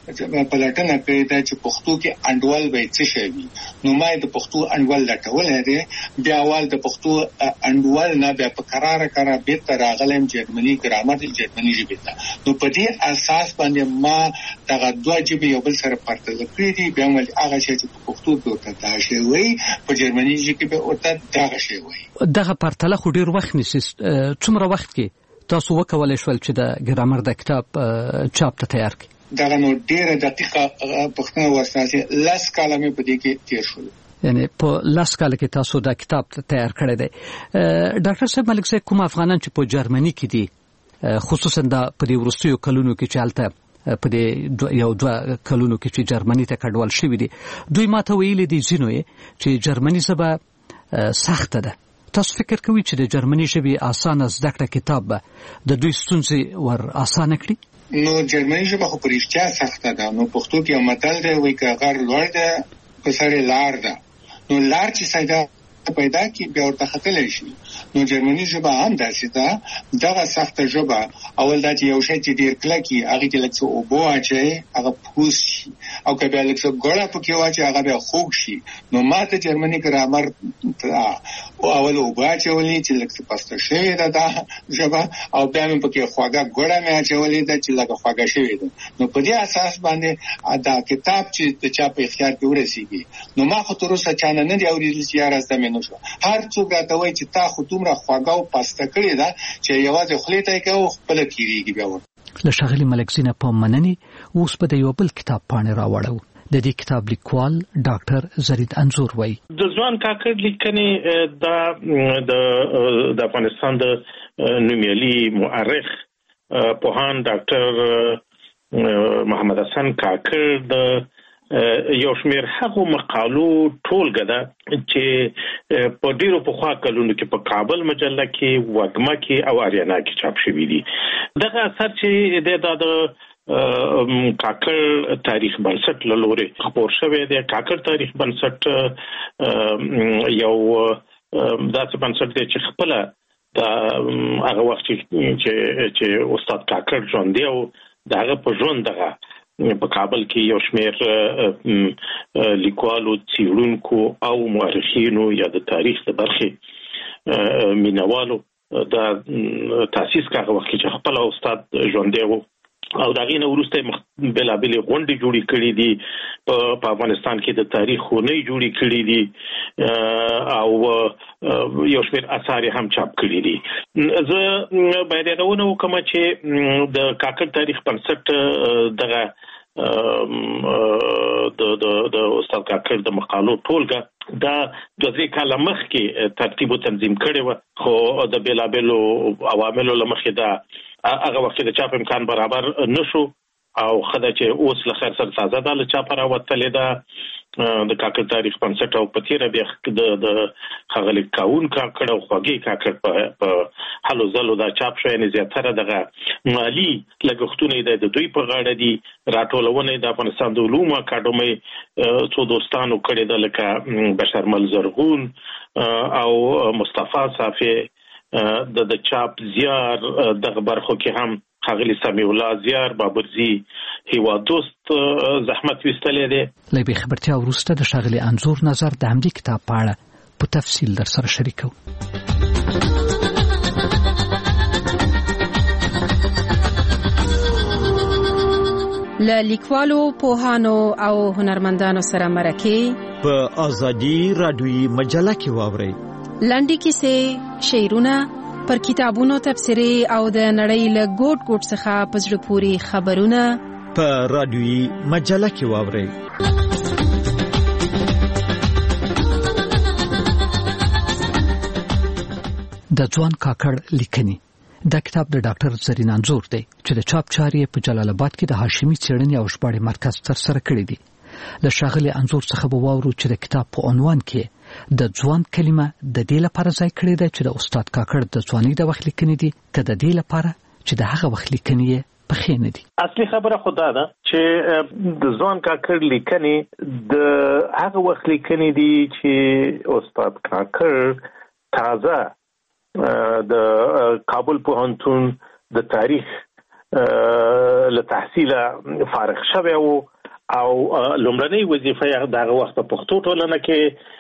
Speaker 11: پلټنه کړې ده چې پښتو کې انډول به څه شي وي. نو ما د پښتو انډول لټول دی، بیا اول د پښتو انډول نه بیا په قرار قرار به تر راغلم جرمني ګرامر جرمني ژبه ته. نو په دې اساس باندې ما دغه دوه ژبې یو بل سره پرتله کړې دي، بیا مل هغه شی چې په پښتو کې ورته دا شی وایي په جرمني ژبه کې به ورته دا شی وایي.
Speaker 5: دغه پرتله خو ډیر وخت نیسي. څومره وخت کې تاسو وکولای شول چې د ګرامر د کتاب چاپ ته تیار کړئ؟
Speaker 11: دغه نو ډیره دقیقه پښتنه واسطه لاس کلمې په دې کې تیر شول.
Speaker 5: یعنی په لاس کال کې تاسو دا کتاب تیار کړی دی. ډاکټر صاحب ملک صاحب کوم افغانان چې په جرمني کې دي، خصوصا د په دې وروستیو کلونو کې چې هلته په دې یو دوه کلونو کې چې جرمني ته کډوال شوي دي، دوی ماته ویلي دي ځینو یې چې جرمني ژبه سخته ده. تاسو فکر کوئ چې د جرمني ژبې اسانه زده کړه کتاب به د دوی ستونزې ور اسانه کړي؟
Speaker 11: نو جرمني ژبه خو په رښتیا سخته ده. نو پښتو کې یو متل دی وایي که غر لوړ ده په سر یې لار ده. نو لار چې سیدا پیدا کی بیا ورته ختلې شي. نو جرمني ژبه هم داسې ده، دغه سخته ژبه اول دا چې یو شی چې ډیر کلکی هغه کې لکه او بو اچي هغه پوس شي، او که بیا لکه ګوړه پکې واچي هغه بیا خوږ شي. نو ماته جرمني ګرامر او اول او با چولې چې لکه پسته شوی ده دا ژبه، او بیا هم پکې خواږه ګوړه مې اچولې ده چې لکه خواږه شوی ده. نو په دې اساس باندې دا کتاب چې د چا په اختیار کې ورسیږي. نو ما خو تر اوسه چانه نه دی اورېدل چې یاره زمې نو شو. هر څوک راته وایي چې تا خو دومره خواږه او پسته کړې ده چې یوازې خولې ته یې کوي او خپله تېرېږي. بیا ورته
Speaker 5: له ښاغلي ملک زینه په مننې اوس به د یو بل کتاب پاڼې راوړو. د دې کتاب لیکوال ډاکټر زرید انزور وایي
Speaker 12: د ځوان کاکړ لیکنې دا د افغانستان د نومیالي مؤرخ پوهان ډاکټر محمد حسن کاکړ د یو شمېر هغو مقالو ټولګه ده چې په ډیرو پخوا کلونو کې په کابل مجله کې، وږمه کې او اریانا کې چاپ شوي دي. دغه اثر چې د کاکړ تاریخ بنسټ له لورې خپور شوی دی. کاکړ تاریخ بنسټ یو داسې بنسټ دی چې خپله د هغه وخت چې استاد کاکړ ژوندی او د هغه په ژوند دغه په کابل کې یو شمېر لیکوالو، څېړونکو او مورخینو یا د تاریخ د برخې مینوالو د تاسیس کاغه وخت چې خپل استاد ژوندی و او دا غینه ورسته بلابلې غونډې جوړې کړې دي په افغانستان کې، د تاریخ خونې جوړې کړې دي او یو شمېر اثار هم چاپ کړي دي. زه باید یادونه وکړم چې د کاکړ تاریخ بنسټ دغه د د د استاد کاکړ د مقالو ټولګه دا د ځې کاله مخکې ترتیب او تنظیم کړي و، خو د بلابلو عواملو لمخې دا هغه وخت د چاپ امکان برابر نشو او خدای چې اوس له خیر سره تازه د چاپ راوتلې ده د کاکړ تاریخ بنسټ او په تیره بیا د ښاغلي کاون کاکړ او خوږی کاکړ په هلو ځلو دا چاپ شوی نه زیاتره دغه مالي لګښتونه د دوی په غاړه دي. راټولونه د افغانستان د علومو اکاډمۍ څو دوستانو کړي د لکه بشرمل زرغون او مصطفی صافی د د چاپ زیار دغه برخو کې هم ښاغلي سمیع الله زیار بابرزي هیوا دوست زحمت وستلې ده.
Speaker 5: لبي خبرتیا وروسته د ښاغلي انزور نظر د همدې کتاب په اړه په تفصیل در سره شریکو.
Speaker 19: ل لیکوالو، پوهانو او هنرمندانو سره مرکه
Speaker 1: په ازادي رادیوي مجله کې واوري.
Speaker 19: لنډی کیسې، شعرونه، پر کتابونو تبصرې او د نړۍ له ګوټ ګوټ څخه په زړه پورې خبرونه
Speaker 1: په رادیوي مجله کې واوري.
Speaker 5: د ځوان کاکړ لیکنې دا کتاب د ډاکټر زرین انزور دی چې د چاپ چارې په جلال آباد کې د هاشمي څېړنې او ژباړې مرکز ترسره کړی دی. له ښاغلي انزور څخه به واورو چې د کتاب په عنوان کې د ځوان کلمه د دې لپاره ځای کړی دی چې د استاد کاکړ د ځوانۍ د وخت لیکنې دي که د دې لپاره چې د هغه وخت لیکنې یې پخې نه دي.
Speaker 12: اصلي خبره خو دا ده چې د ځوان کاکړ لیکنې د هغه وخت لیکنې دي چې استاد کاکړ تازه د کابل پوهنتون د تاریخ له تحصیل فارغ شوی وو او لومړنۍ وظیفه یې دغه وخت په پښتو ټولنه کې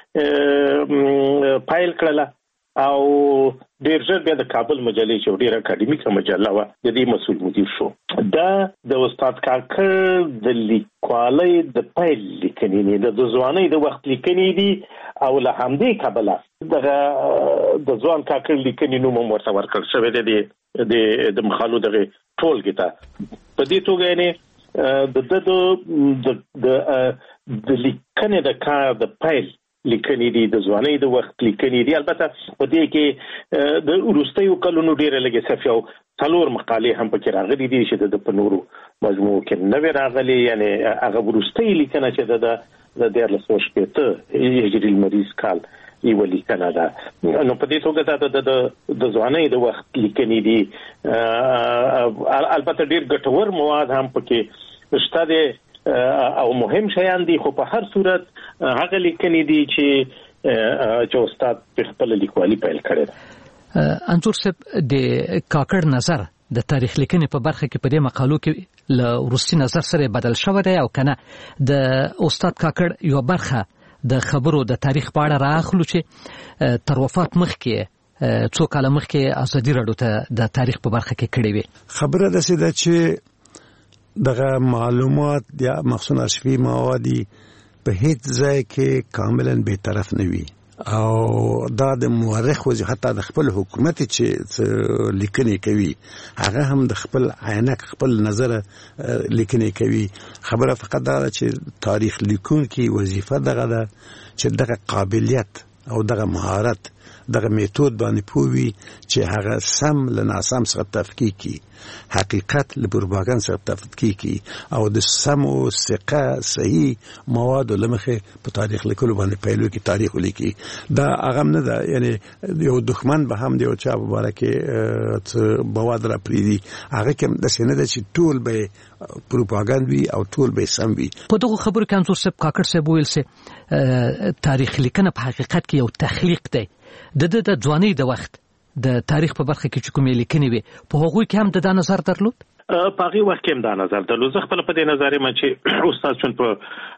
Speaker 12: پایل کړله او ډیر ژر بیا د کابل مجلې چې ډیره اکاډمیکه مجله وه د دې مسؤل مدیر شو. دا د استاد کاکړ د لیکوالۍ د پیل لیکنې دي، د ځوانۍ د وخت لیکنې دي او له همدې کبله دغه د ځوان کاکړ لیکنې نوم هم ورته ورکړل شوی دی د مخالو دغه ټولګې ته. په دې توګه یعنې د د د د لیکنې د کار د پیل لیکنې دي، د ځوانۍ د وخت لیکنې دي. البته په دې کې د وروستیو کلونو ډېره لږې صفحې او څلور مقالې هم پکې راغلي دي چې د په نورو مجموعو کې نه وې راغلي. یعنې هغه وروستۍ لیکنه چې د د دیارلس سوه شپېته هجري لمریز کال یوه لیکنه ده. نو په دې توګه دا د ځوانۍ د وخت لیکنې دي. البته ډېر ګټور مواد هم پکې شته دی او مهم شیان دي، خو په هر صورت هغه لیکنې دي چې چې استاد په خپل لیکوالي پیل کړی ده.
Speaker 5: انځور صاحب د کاکړ نظر د تاریخ لیکنې په برخه کې په دې مقالو کې له وروستي نظر سره بدل شوی دی او کنه د استاد کاکړ یو برخه د خبرو د تاریخ په اړه راخلو چې تر وفات مخکې څو کاله مخکې ازادي راډیو ته د تاریخ په برخه کې کړې وي.
Speaker 20: خبره ده چې دغه معلومات یا مخصوص ارشیفي مواد په هیڅ ځای کې کاملا به طرف نه وي او دا د مورخ وځي حتی د خپل حکومت چې لیکنې کوي هغه هم د خپل عینک خپل نظر لیکنې کوي. خبره فقط دا چې تاریخ لیکونکي وظیفه دغه ده چې دغه قابلیت او دغه مهارت دغه میتود باندې پوي چې هغه سم له ناسم سره تفکیک کی، حقیقت له پروپاګاندا سره تفکیک کی او د سم او ثقه صحیح مواد لمخه په تاریخ لیکلو باندې پیلو کې تاریخ لیکي. دا هغه نه ده یعنی یو دښمن به هم دی او چا مبارکه مواد را پریدي هغه کوم د سینې د چې ټول به پروپاګاندا او ټول به سم وي.
Speaker 5: په دغه خبرو کې انځور صاحب کاکړ صاحب ویل سي تاریخ لیکنه په حقیقت کې یو تخلیق دی. د د د ځوانۍ د وخت د تاریخ په برخه کې چې کومې لیکنې وي په هغوی کې هم د دا نظر درلود؟
Speaker 12: په هغې وخت کې هم دا نظر درلود. زه خپله په دې نظر یم چې استاد چون په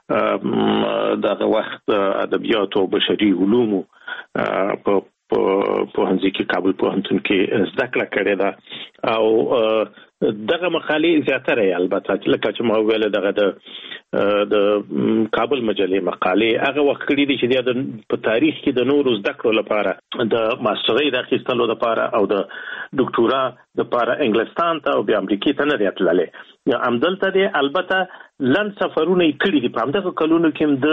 Speaker 12: دغه وخت ادبیاتو او بشري علومو په پوهنځي کې کابل پوهنتون کې زده کړه کړې ده او دغه مقالې زیاتره البته لکه چې ما ویل دغه د د کابل مجلې مقالې هغه وخت کړي دي چې د په تاریخ کې د نورو زده کړو لپاره د ماسترۍ د اخیستلو لپاره او د ډاکټورا لپاره انګلستان ته او بیا امریکا ته نه دی تللی. همدلته دی البته لند سفرونه یې کړي دي. په همدغه کلونو کې د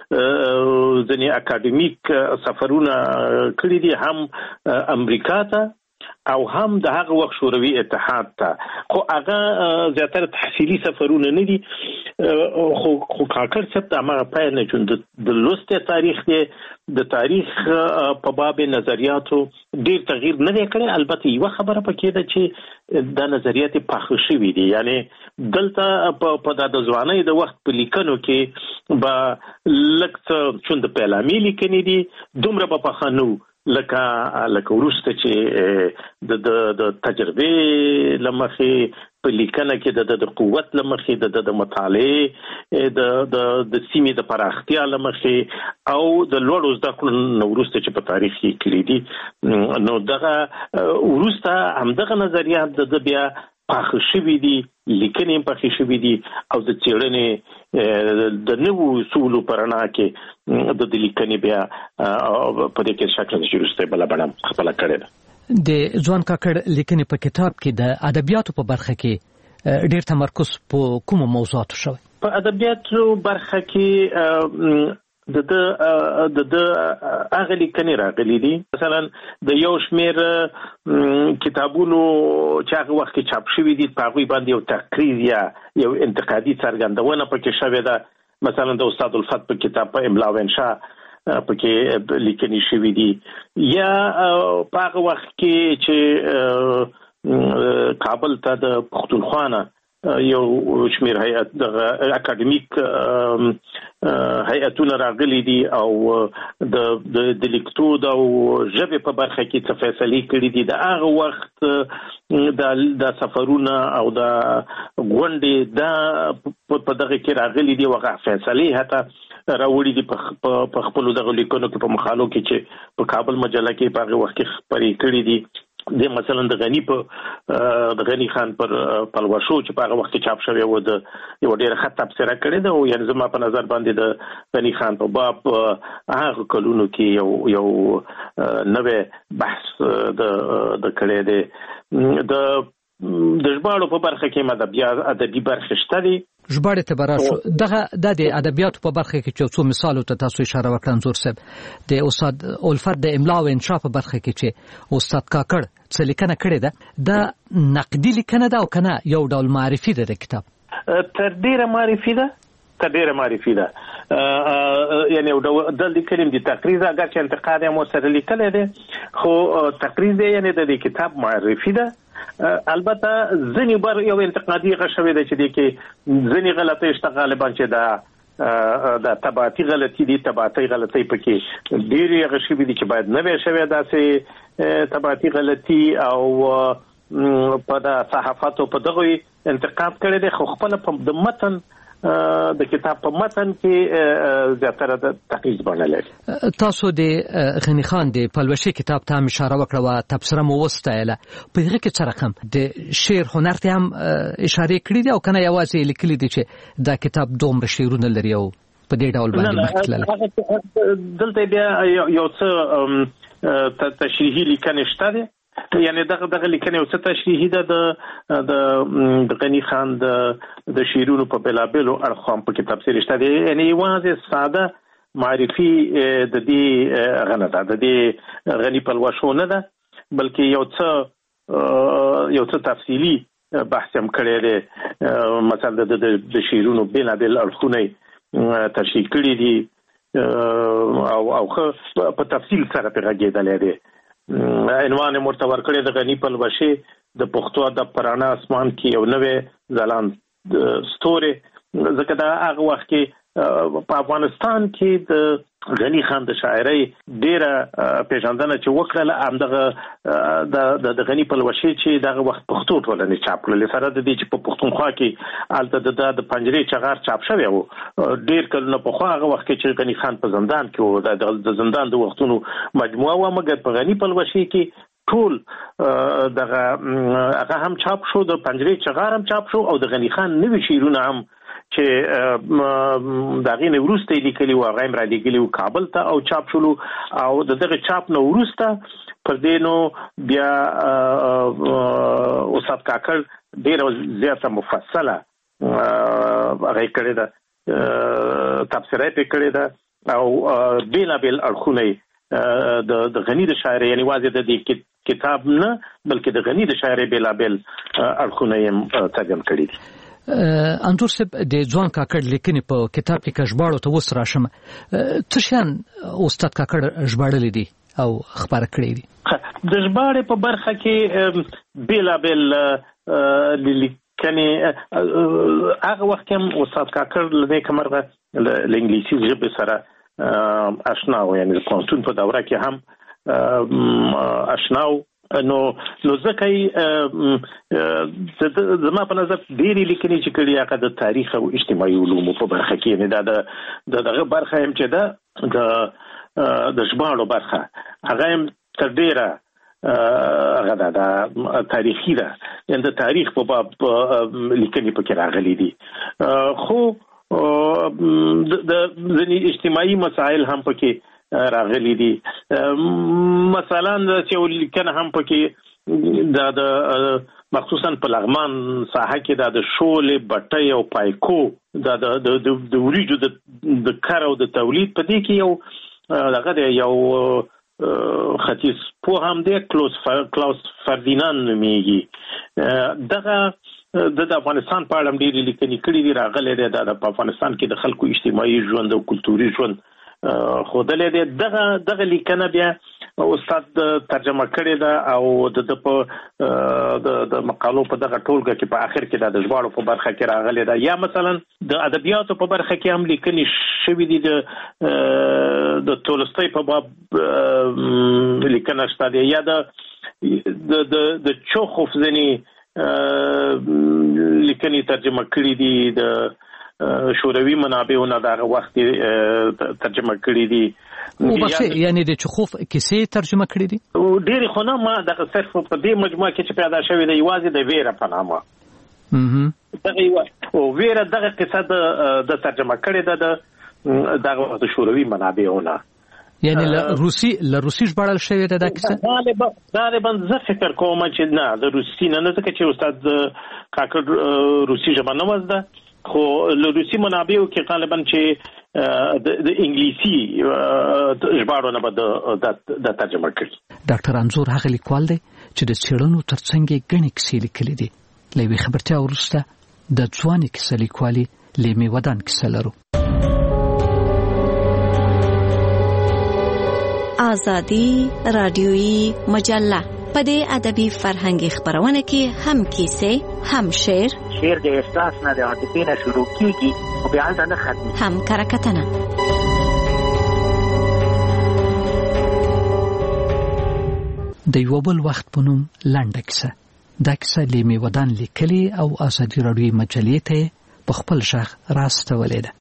Speaker 12: ځینې اکاډمیک سفرونه کړي دي هم امریکا ته او هم د هغه وخت شوروي اتحاد ته، خو هغه زیاتره تحصیلي سفرونه نه دي. خو خو کاکړ صاحب د هغه پیل نه چې د لوستې تاریخ دی د تاریخ په باب نظریاتو ډیر تغییر نه دی کړی. البته یوه خبره پکې ده چې دا نظریات پاخه شوي دي، یعنی دلته په د ځوانۍ د وخت په لیکنو کې به لږ څه چون د پیلامې لیکنې دي دومره به پاخه نه وو لکه لکه وروسته چې د د تجربې له مخې په لیکنه کې د د قوت له مخې د د مطالعې د د د سیمې د پراختیا له مخې او د لوړو زده کړو نه وروسته چې په تاریخ کې کړي دي نو دغه وروسته همدغه نظریات د بیا پاخه شوي دي، لیکنې پاخه شوي دي او د څېړنې د نوو اصولو په رڼا کې د لیکنې بیا په دې کې شکل چې وروسته بله بڼه خپله کړې ده.
Speaker 5: د ځوان کاکړ لیکنې په کتاب کې د ادبیاتو په برخه کې ډېر تمرکز په کومو موضوعاتو شوی؟
Speaker 12: په ادبیاتو برخه کې د د د د هغه لیکنې راغلي دي. مثلا د یو شمېر کتابونو چې هغه وخت کې چاپ شوي دي په هغوی باندې یو تقریر یا یو انتقادي څرګندونه پکې شوې ده. مثلا د استاد الفت په کتاب په املا و انشا پکې لیکنې شوي دي، یا په هغه وخت کې چې کابل ته د پښتونخوا نه یو شمیر هیئت د اکاډمیک هیئتونه راغلي دي او د د لیکدود او ژبې په برخه کې څه فیصلې کړي دي. د هغه وخت د د سفرونه او د غونډې دا په دغه کې راغلي دي وغه فیصلې حتی راوړي دي په خپل دغه لیکونو کې په مخالو کې چې په کابل مجله کې په هغه وخت کې خبرې کړي دي. د مثلا د غنی په د غنی خان پر پلوشو چې په هغه وخت چاپ شوی و د یو ډېر خط تفسیر کړی دا او یعنی زما په نظر باندې د غنی خان په باب هغه کلونو کې یو یو نوې بحث د د کړی دی. د د ژباړو په برخه کې ادبیات ادبي برخه شته دي.
Speaker 5: ژباړې ته براشو دغه د ادبیاتو په برخه کې چې څو مثالو ته تاسو اشاره وکړئ انځور صاحب د استاد الفت د املا او انشاء په برخه کې چې استاد کاکړ څه لیکنه کړې ده د نقدي لیکنه ده او کنه یو ډول معرفي ده د کتاب
Speaker 12: تر ډیره معرفي ده تر ډیره معرفي ده یعنی د لیکلم دي تقریر اگر چې انتقاد مو سره لیکل دي خو تقریر دی یعنی د کتاب معرفي ده. البته ځنی بر یو انتقادي غشوي ده چې د کې ځنی غلطي شته غالبا چې دا د تبعاتي غلطي دي تبعاتي غلطي پکې ډېری غشوي دي چې باید نه وي شوی داسې تبعاتي غلطي او په د صحافتو په دغه انتقاد کړي دي خو خپل په د متن د کتاب په متن کې زیاتره د تقیز باندې لري.
Speaker 5: تاسو د غنی خان د پلوشي کتاب ته اشاره وکړه او تبصره مو وستایله په هغه کې څه رقم د شعر هنر ته هم اشاره کړې دي او کنه یوازې لیکلي دي چې دا کتاب دومره شعرونه لري او په دې ډول باندې مخکله
Speaker 12: دلته بیا یو څه تشریحي لیکنه شته دي یعنی دغه دغه لیکنه او څه تشریحي ده د د غنی خان د د شیرونو په بلابلو اړخام په کتاب سره شته دي یعنی واځه ساده معرفي د دې غنه ده د دې غنی په لوښونه ده بلکې یو څه یو څه تفصیلی بحث هم کړی دی مثلا د د شیرونو بلابل اړخونه تشریح کړی دي او او په تفصیل سره په غږیدل دي. عنوان مرتور کړی د غنی په لوشي د پښتو د پرانا اسمان کې یو نوې ځلان ستوري ځکه دا هغه وخت کې په افغانستان کې د غنی خان د شاعرۍ ډیره پیژندنه چې وکړه همدغه د د غنی په لوشي چې دغه وخت پښتو ټولنې چاپ کړل سره د دې چې په پښتونخوا کې الته د د پنجرې چغار چاپ شوی و ډیر کله په خو هغه وخت کې چې غنی خان په زندان کې و د زندان د وختونو مجموعه و مګر په غنی په لوشي کې ټول دغه هغه هم چاپ شو د پنجرې چغار هم چاپ شو او د غنی خان نوې شعرونه هم چې دغه نه ورسته لیکلي و هغه را لیکلي و کابل ته او چاپ شولو او دغه چاپ نو ورسته پر دینو بیا استاد کاکړ ډیر زیاته مفصله هغه کړی دا تفسیرای په کړی دا او بیل بیل اړخونه د د غنی د شاعر یعنی واځي د دې کتاب نه بلکې د غنی د شاعر بیل بیل اړخونه یې څرګند کړی دي.
Speaker 5: انځور صاحب د ځوان کاکړ لیکنې په کتاب کې کژباړو ته وس راشم څه شان استاد کاکړ ژباړلې دي او خبره کړې دي
Speaker 12: د ژباړې په برخه کې بیلا بیل لیکنې هغه وخت هم استاد کاکړ لدې کمرغه ل انګلیسي ژبه سره آشنا و یعنی پونتون په دوره کې هم آشنا نو نو ځکه زما په نظر ډېری لیکنې چې کړي هغه د تاریخ او اجتماعي علومو په برخه کې نه دا د دغه برخه هم چې دا د د ژباړو برخه هغه هم تر ډېره هغه دا تاریخي ده د تاریخ په باب لیکنې پکې راغلي دي خو د ځینې اجتماعي مسایل هم پکې راغلي دي مثلا چې لیکنه هم پکې دا د مخصوصا په لغمان ساحه کې دا د شولې بټۍ او پایکو دا د د وریجو د کار او د تولید په دې کې یو دغه یو ختیځ په هم د کلوز کلاوس فردیناند نومېږي دغه د افغانستان په اړه ډېرې لیکنې کړې دي راغلي دي د افغانستان کې د خلکو اجتماعي ژوند او کلتوري ژوند خودلې ده دغه دغه لیکنه بیا استاد ترجمه کړې ده او د په د مقالو په دغه ټولګه کې په اخر کې د ژباړو په برخه کې راغلي ده یا مثلا د ادبیاتو په برخه کې هم لیکنې شوې دي د د تولستوی په باب لیکنه شته ده یا د د د چوخوف ځنی لیکنې ترجمه کړې دي د شوروي منابعونو دغه وخت ترجمه کړې دي
Speaker 5: او بس یعنی د چوخوف کیسې ترجمه کړې دي
Speaker 12: ډېر خو نه ما دغه صرف په دې مجموعه کې چې پیدا شوې ده یوازې د ویره په نامه دغه یو او ویره دغه قصه د ترجمه کړې ده دغه د شوروي منابعونو
Speaker 5: یعنی له روسي له روسي ژباړل شوې ده دا کیسه
Speaker 12: غالبا غالبا زه فکر کوم چې نه د روسي نه نه ځکه چې استاد کاکړ روسي ژبه نه وزده خو له روسي منابعو کې غالبا چې د انګلیسي ژباړو نه به د ترجمه کړي
Speaker 5: ډاکټر انزور هغه لیکوال دی چې د څېړنو ترڅنګ غني کیسې لیکلې دي لوي خبرتیا ورسته د ځواني کیسې لیکوالي لیمي ودان کیسه لرو
Speaker 21: آزادی رادیویی مجله پدې ادبي فرهنګي خبرونه کې هم کیسې هم شعر
Speaker 22: شعر د احساس نه د عاطفې نه شروع کیږي او بیا نه ختمي
Speaker 21: هم کرکټنه
Speaker 5: د یو بل وخت په نوم لنډه کیسه دا کیسه لیمي ودان لیکلي او آزادي رادیویی مجلې ته په خپل ژغ راستولې ده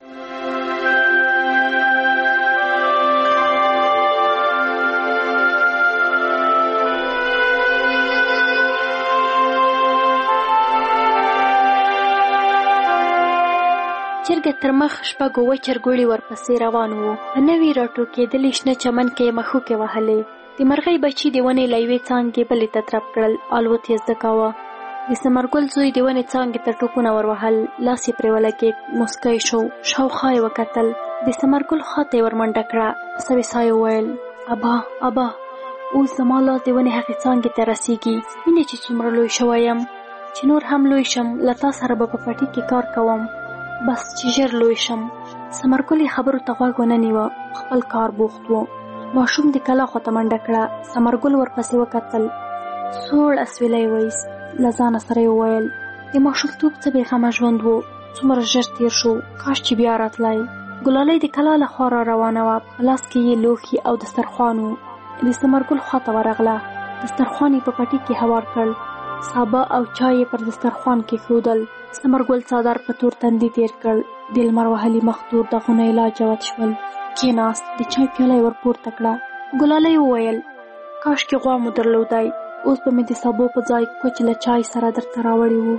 Speaker 13: چرګ تر مخ شپږ اوه چرګوړي ورپسې روان وو په نوي راټوکېدلي شنه چمن کې مښوکې وهلې د مرغۍ بچي د ونې له یوې څانګې بلې ته ترپ کړل الوت یې زده کاوه د ثمرګل زوی د ونې څانګې ته ټوپونه ور وهل لاس یې پرې ولګېد موسکی شو شاوخوا یې وکتل د ثمرګل خواته یې ورمنډه کړه په سوې ساه یې وویل ابا ابا اوس زما لاس د ونې هغې څانګې ته رسېږي وینې چې څومره لوی شوی یم چې نور هم لوی شم له تا سره به په پټي کې کار کوم بس چې ژر لوی شم ثمرګل یې خبرو ته غوږ ونه نیوه خپل کار بوخت و ماشوم د کلا خواته منډه کړه ثمرګل ورپسې وکتل سوړ اسویلی یې وایست له ځانه سره یې وویل د ماشومتوب څه بېغمه ژوند و څومره ژر تېر شو کاش چې بیا راتلی ګلالۍ د کلا له خوا را روانه وه په لاس کې یې لوښي او دسترخوان و د ثمرګل خواته ورغله دسترخوان یې په پټي کې هوار کړ سابه او چای یې پر دسترخوان کېښودل ثمرګل څادر په تور تندي تېر کړ د لمر وهلي مخ تور داغونه یې لا جوت شول کېناست د چای پیاله یې ورپورته کړه ګلالۍ وویل کاشکې غوا مو درلودی اوس به مې د سابو په ځای کوچ له چای سره درته راوړی وو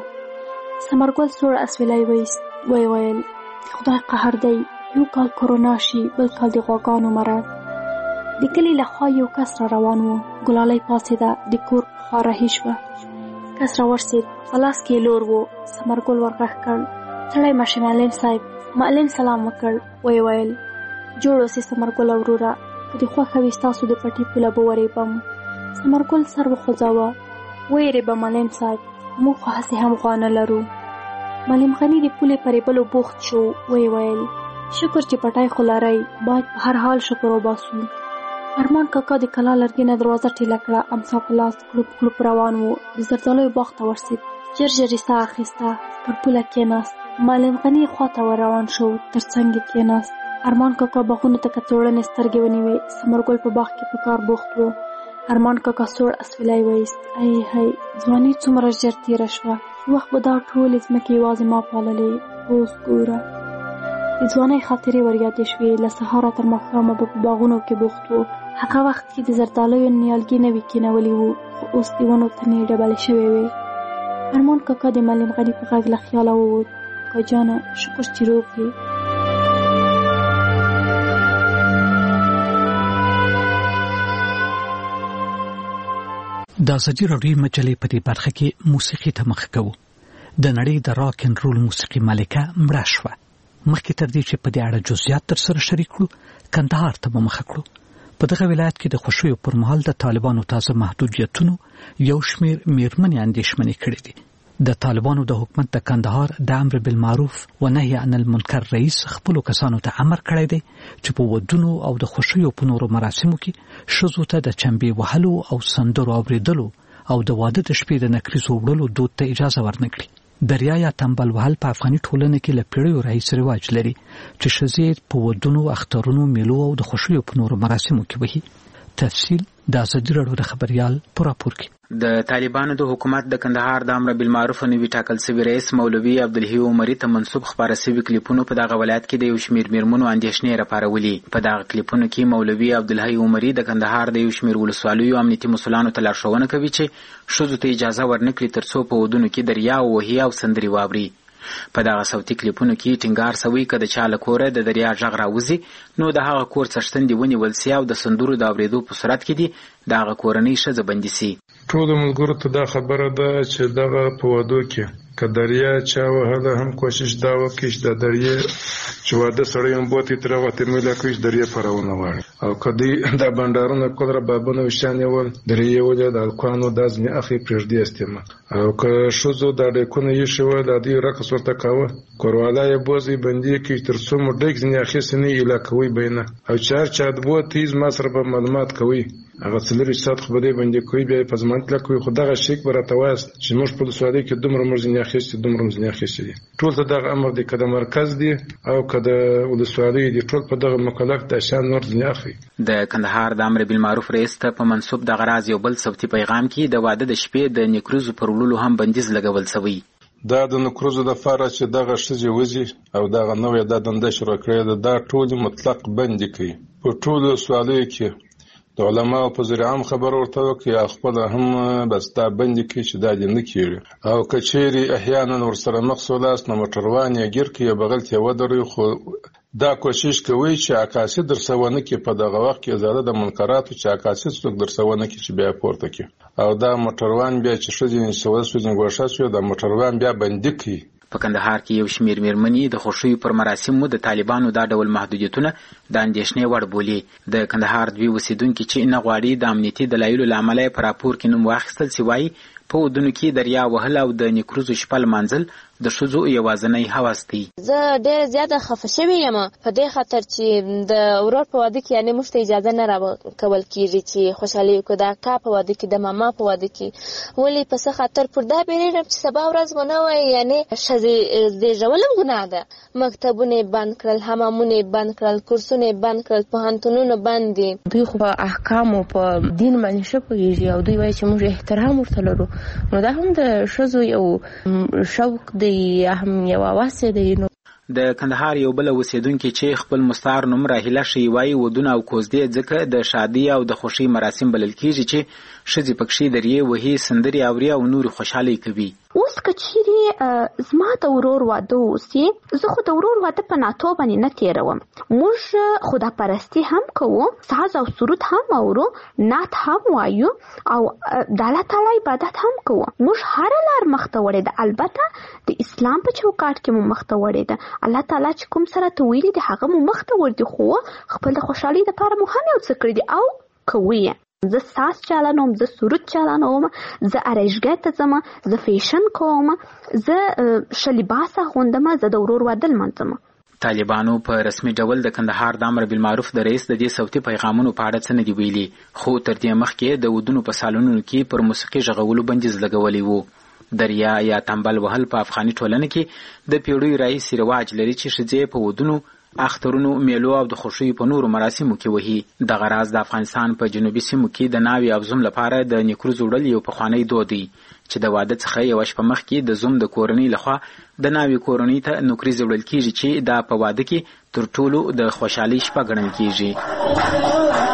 Speaker 13: ثمرګل سوړ اسویلی وایست ویې ویل د خدای قهر دی یو کال کرونا شي بل کال د غواګانو مرض د کلي له خوا یو کس را روان و ګلالۍ پاڅېده د کور په خوا رهي شوه کس را ورسېد په لاس کې یې لور و ثمرګل ورغږ کړ ستړی مه شې معلم صاحب معلم سلام وکړ ویې ویل جوړ اوسې ثمرګله وروره که دې خوښه وي ستاسو د پټي پوله به ورېبم ثمرګل سر وخوځاوه ویرېبه معلم صاحب موږ خو هسې هم غوا نه لرو معلم غني د پولې په ریبلو بوخت شو ویې ویل شکر چې پټی خو لرئ باید په هر حال شکر وباسو ارمان کاکا د کلا لرګي نه دروازه ټیله کړه امسا په لاس کړوپ کړوپ روان و د زردالیو باغ ته ورسېد ژر ژر یې ساه اخیسته پر پوله کېناست معلم غني خواته ور روان شو تر څنګ یې کېناست ارمان کاکا باغونو ته کڅوړنې سترګې ونیوې ثمرګل په باغ کې په کار بوخت و ارمان کاکا سوړ اسویلی وایست ای هی ځواني څومره ژر تېره شوه وخت به دا ټولې ځمکې یوازې ما پاللې اوس ګوره د ځوانۍ خاطرې ور یادې شوې له سهاره تر ماښامه به په باغونو کې بوخت و هغه وخت کې د زردالیو نیالګي نوي کېنولي وو خو اوس د ونو تنې ډبلې شوې وې ارمان کاکا د معلم غني په غږ له خیاله ووت کاکا جانه شکر چې روغ یې
Speaker 5: د ازادي راډیو مجلې په دې برخه کې موسیقي ته مخ کوو د نړۍ د راک ان رول موسیقي مالکه مړه شوه مخکې تر دې چې په دې اړه جزئیات تر سره شریک کړو کندهار ته مخ کړو په دغه ولایت کې د خوشویو پر مهال د طالبانو تازه محدودیتونو یو شمېر میرمنې اندېښمنې کړې دي د طالبانو د حکومت د کندهار د امر بالمعروف و نهي عن المنکر رئیس خپل کسانو ته امر کړی دی چې په ودونو او د خوشیو په نورو مراسمو کې ښځو ته د چنبې وهلو او سندرو اوریدلو او د واده د شپې د نکریزو وړلو دود ته اجازه ورنکړي. دریا یا تنبل وهل په افغاني ټولنه کې له پیړیو راهیسې رواج لري چې ښځې په ودونو، اخترونو، میلو او د خوشیو په نورو مراسمو کې وهي. تفصیل د ازادي راډیو د خبریال په راپور کې.
Speaker 2: د طالبانو د حکومت د کندهار د امر بالمعروف نوي ټاکل سوي رئیس مولوي عبدالحی عمري ته منسوب خبره سوي کلیپونو په دغه ولایت کې د یو شمېر میرمنو اندېښنې راپارولي. په دغه کلیپونو کې مولوي عبدالحی عمري د کندهار د یو شمېر ولسوالیو امنیتي مسؤلانو ته لارښوونه کوي چې ښځو ته اجازه ورنکړي ترڅو په ودونو کې دریا وهي او سندرې واوري. په دغه صوتي کلیپونو کې ټینګار سوی که د چا له کوره د دریا غږ راوځي نو د هغه کور څښتن دی ونیول سي او د سندرو د اورېدو په صورت کې دي د هغه کورنۍ ښځه بندي سي.
Speaker 4: ټولو ملګرو ته دا خبره ده چې دغه په ودو کې که دریا چا وهله هم کوشش دا وکړي چې د دریا چې واده سړی هم بوتې ترې غوتې میله کړي چې دریا په راونه واړي او که دوی دا بنډارونه کول ربابونه وشیان یول درې یولې د الکوانو دا ځینې اخلي پرېږدي استعمال او که ښځو دا ډیکونه ایښي وه د دوی رقص ورته کاوه کوروالا یې بوځي بندي کړي تر څو مو ډیک ځینې اخیستې نه ایله کوئ به یې نه او چې هر چا بوتې زما سره به معلومات کوئ هغه څلورویشت ساعت خو به دی بندي کوي بیا یې په ضمانت لکوي خو دغه شیک به راته وایاست چې موږ په ولسوالۍ کې دومره موږ ځینې اخیستي دومره ځینې اخیستي دي ټول ته دغه امر دی که د مرکز دی او که د ولسوالۍ دي ټول په دغه مکلف د شان نور ځینې اخلي.
Speaker 2: د کندهار د امر بالمعروف رئیس ته په منسوب دغه راز یو بل صوتي پیغام کې د واده د شپې د نیکروزو پر وړلو هم بندیز لګول سوی.
Speaker 4: دا د نکروزو لپاره چې دغه ښځې وځي او دغه نوې دا دنده شروع کړې ده دا ټول مطلق بندي کوي. په ټولو ولسوالیو کې د علماو په ذریعه هم خبر ورته وکړي او خپله هم بس دا بندي کړي چې دا دې نه کېږي او که چیرې احیانا ورسره مخ سولاست نو موټروان یې ګیر کړي بغل ته یې ودروي خو دا کوشش کوي چې عکاسي درسه ونه کړي په دغه وخت کې ازاده د منکراتو چې عکاسي څوک درسه ونه کړي چې بیا پورته کړي او دا موټروان بیا چې ښځې نسوه سوځي ګوښه شوې دا موټروان بیا بندي کړي.
Speaker 2: په کندهار کې یو شمېر میرمنې د خوښیو پر مراسمو د طالبانو دا ډول محدودیتونه د اندېښنې وړ بولي. د کندهار دوی اوسېدونکي چې نه غواړي د امنیتي دلایلو له امله یې په راپور کې نوم واخیستل سي وایي په ودونو کې دریا وهل او د نیکروزو شپه لمانځل د ښځو یوازینی هوس دی.
Speaker 14: زه ډېره زیاته خفه شوې یم په دې خاطر چې د ورور په واده کې یعنې موږ ته اجازه نه راکول کېږي چې خوشحالي وکړو د اکا په واده کې د ماما په واده کې ولې په څه خاطر پر دا بیریږم چې سبا ورځ ونه وایي یعنې ښځې زیږول هم ګناه ده. مکتبونه یې بند کړل، حمامونه یې بند کړل، کورسونه یې بند کړل، پوهنتونونه بند دي.
Speaker 23: دوی خو په احکامو په دین باندې ښه پوهېږي او دوی وایي چې موږ احترام ورته لرو نو دا هم د ښځو یو شوق دی یا هم یو واسه دی. نو
Speaker 2: د کندهار یو بل اوسیدونکي چې خپل مستعار نوم راهیله شي وایي ودونه او کوزدې ځکه د شادي او د خوشي مراسم بلل کېږي چې ښځې پکښې درې وهي سندرې اوري او نور خوشحالي کوي.
Speaker 24: اوس که چیرې زما د ورور واده اوسي زه خو د ورور واده په ناتو باندې نه تېروم. موږ خداپرستي هم کوو، ساز او سرود هم اورو، نعت هم وایو او د الله تعالی عبادت هم کوو. موږ هره لار مخته وړې ده، البته د اسلام په چوکاټ کې مو مخته وړې ده. الله تعالی چې کوم سره ته ویلي دي هغه مو مخته وړي خو خپل د خوشحالۍ دپاره مو هم یو څه کړي دي او کوي. زه ساز چالانوم، زه سرود چالانوم، زه ارایشګۍ ته ځم، زه فیشن کوم، زه ښه لباس اغوندم، زه د ورور واده لمانځم.
Speaker 2: طالبانو په رسمي ډول د کندهار د امر بالمعروف د رئیس د دې صوتي پیغامونو په اړه څه نه دي ویلي خو تر دې مخکې د ودونو په سالونونو کې پر موسیقي غږولو بندیز لګولی وو. دریا یا تنبل وهل په افغاني ټولنه کې د پیړیو راهیسې رواج لري چې ښځې په ودونو، اخترونو، میلو او د خوښیو په نورو مراسمو کې وهي. دغه راز د افغانستان په جنوبي سیمو کې د ناوې او زوم لپاره د نیکروزو وړل یو پخوانی دود دی چې د واده څخه یوه شپه مخکې د زوم د کورنۍ لخوا د ناوې کورنۍ ته نوکریزې وړل کېږي چې دا په واده کې تر ټولو د خوشحالۍ شپه ګڼل کېږي.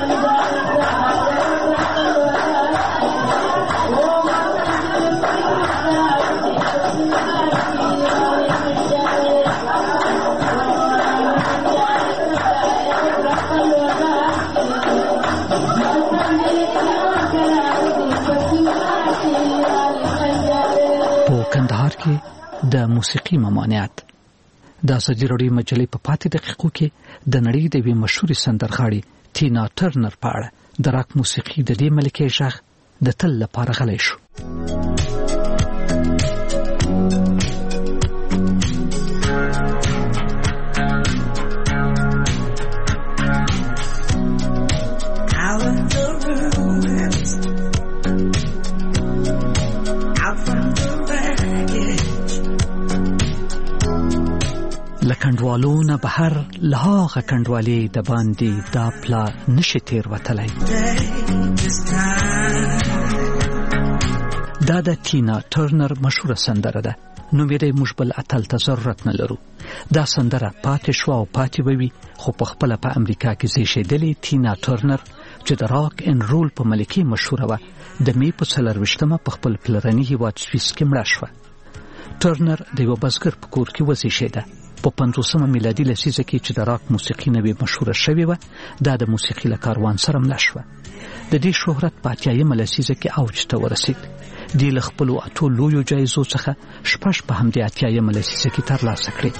Speaker 5: کندهار کې د موسیقي ممانعت. د ازادي راډیو مجلې په پاتې دقیقو کې د نړۍ د یوې مشهورې سندرغاړې تینا ټرنر په اړه د راک موسیقي د دې ملکې غږ د تل لپاره غلی شو. لکندوالو نه بهر لهاغه کندوالي د باندې دا پلا نشي تیر وتلای. دا د تینا ټرنر مشهوره سندره ده. نو مې موږ بل اتل ته ضرورت نه لرو. دا سندره پاتې شو او پاتې وي، خو په خپل په امریکا کې زیږیدلې تینا ټرنر چې د راک ان رول په ملکي مشهوره و، د می په څلرويشتمه په خپل پلرني هیواد سویس کې مړه شوه. ټرنر د یو بزګر په کور کې وزیږیده. په پنځوسمه میلادي لسیزه کې چې د راک موسیقي نوې مشهوره شوې وه، دا د موسیقي له کاروان سره مړه شوه. د دې شهرت په اتیایمه لسیزه کې اوج ته ورسید. دې له خپلو اتو لویو جایزو څخه شپږ په همدې اتیایمه لسیزه کې ترلاسه کړې.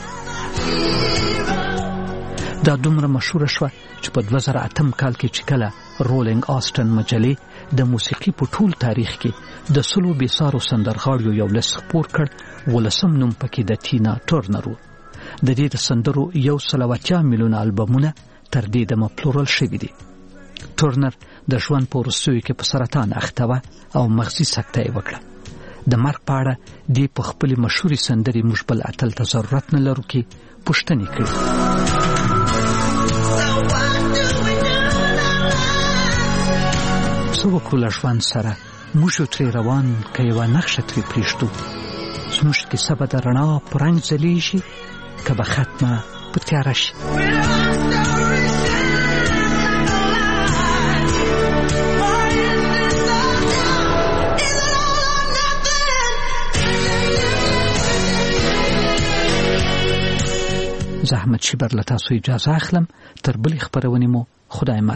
Speaker 5: دا دومره مشهوره شوه چې په دوه زره اتم کال کې چې کله رولینګ آسټن مجلې د موسیقي په ټول تاریخ کې د سلو بېسارو سندرغاړیو یو لست خپور کړ، ولسم نوم پکې د تینا ټرنر و. د دې د سندرو یو سل او اتیا میلیونه البمونه تر دې دمه پلورل شوي دي. ټرنر د ژوند په وروستیو کې په سرطان اخته وه او مغزي سکته یې وکړه. د مرګ په اړه دې په خپلې مشهورې سندرې موږ بل اتل ته ضرورت نه لرو کې پوښتنې کړي. څه وکړو له ژوند سره، موږ یو ترې روان که یوه نښه ترې پرېږدو. زموږ کیسه به د رڼا په رنګ ځلیږي که به ختمه په تیاره شي. زه احمد شیبر له تاسو اجازه اخلم. تر بلې خپرونې مو خدای مل.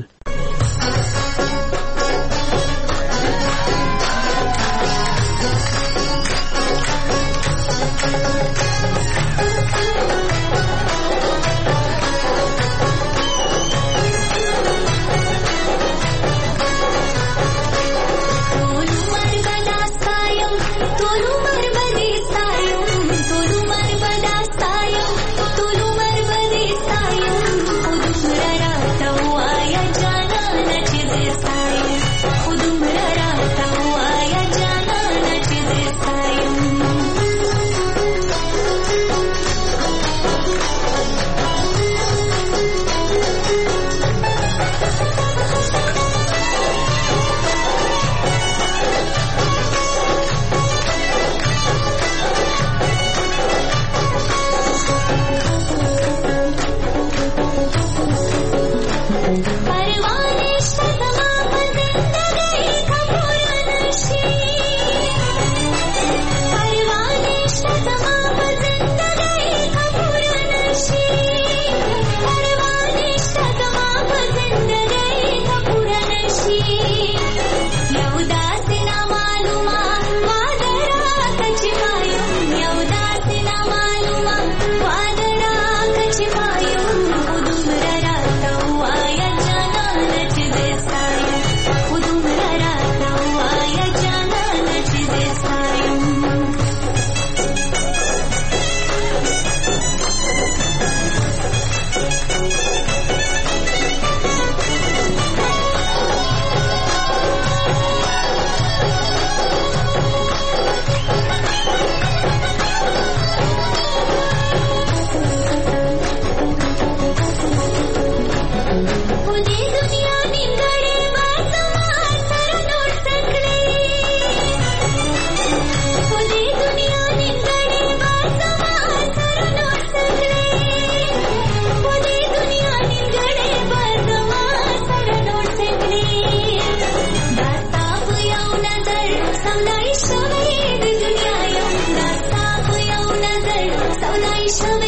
Speaker 6: Show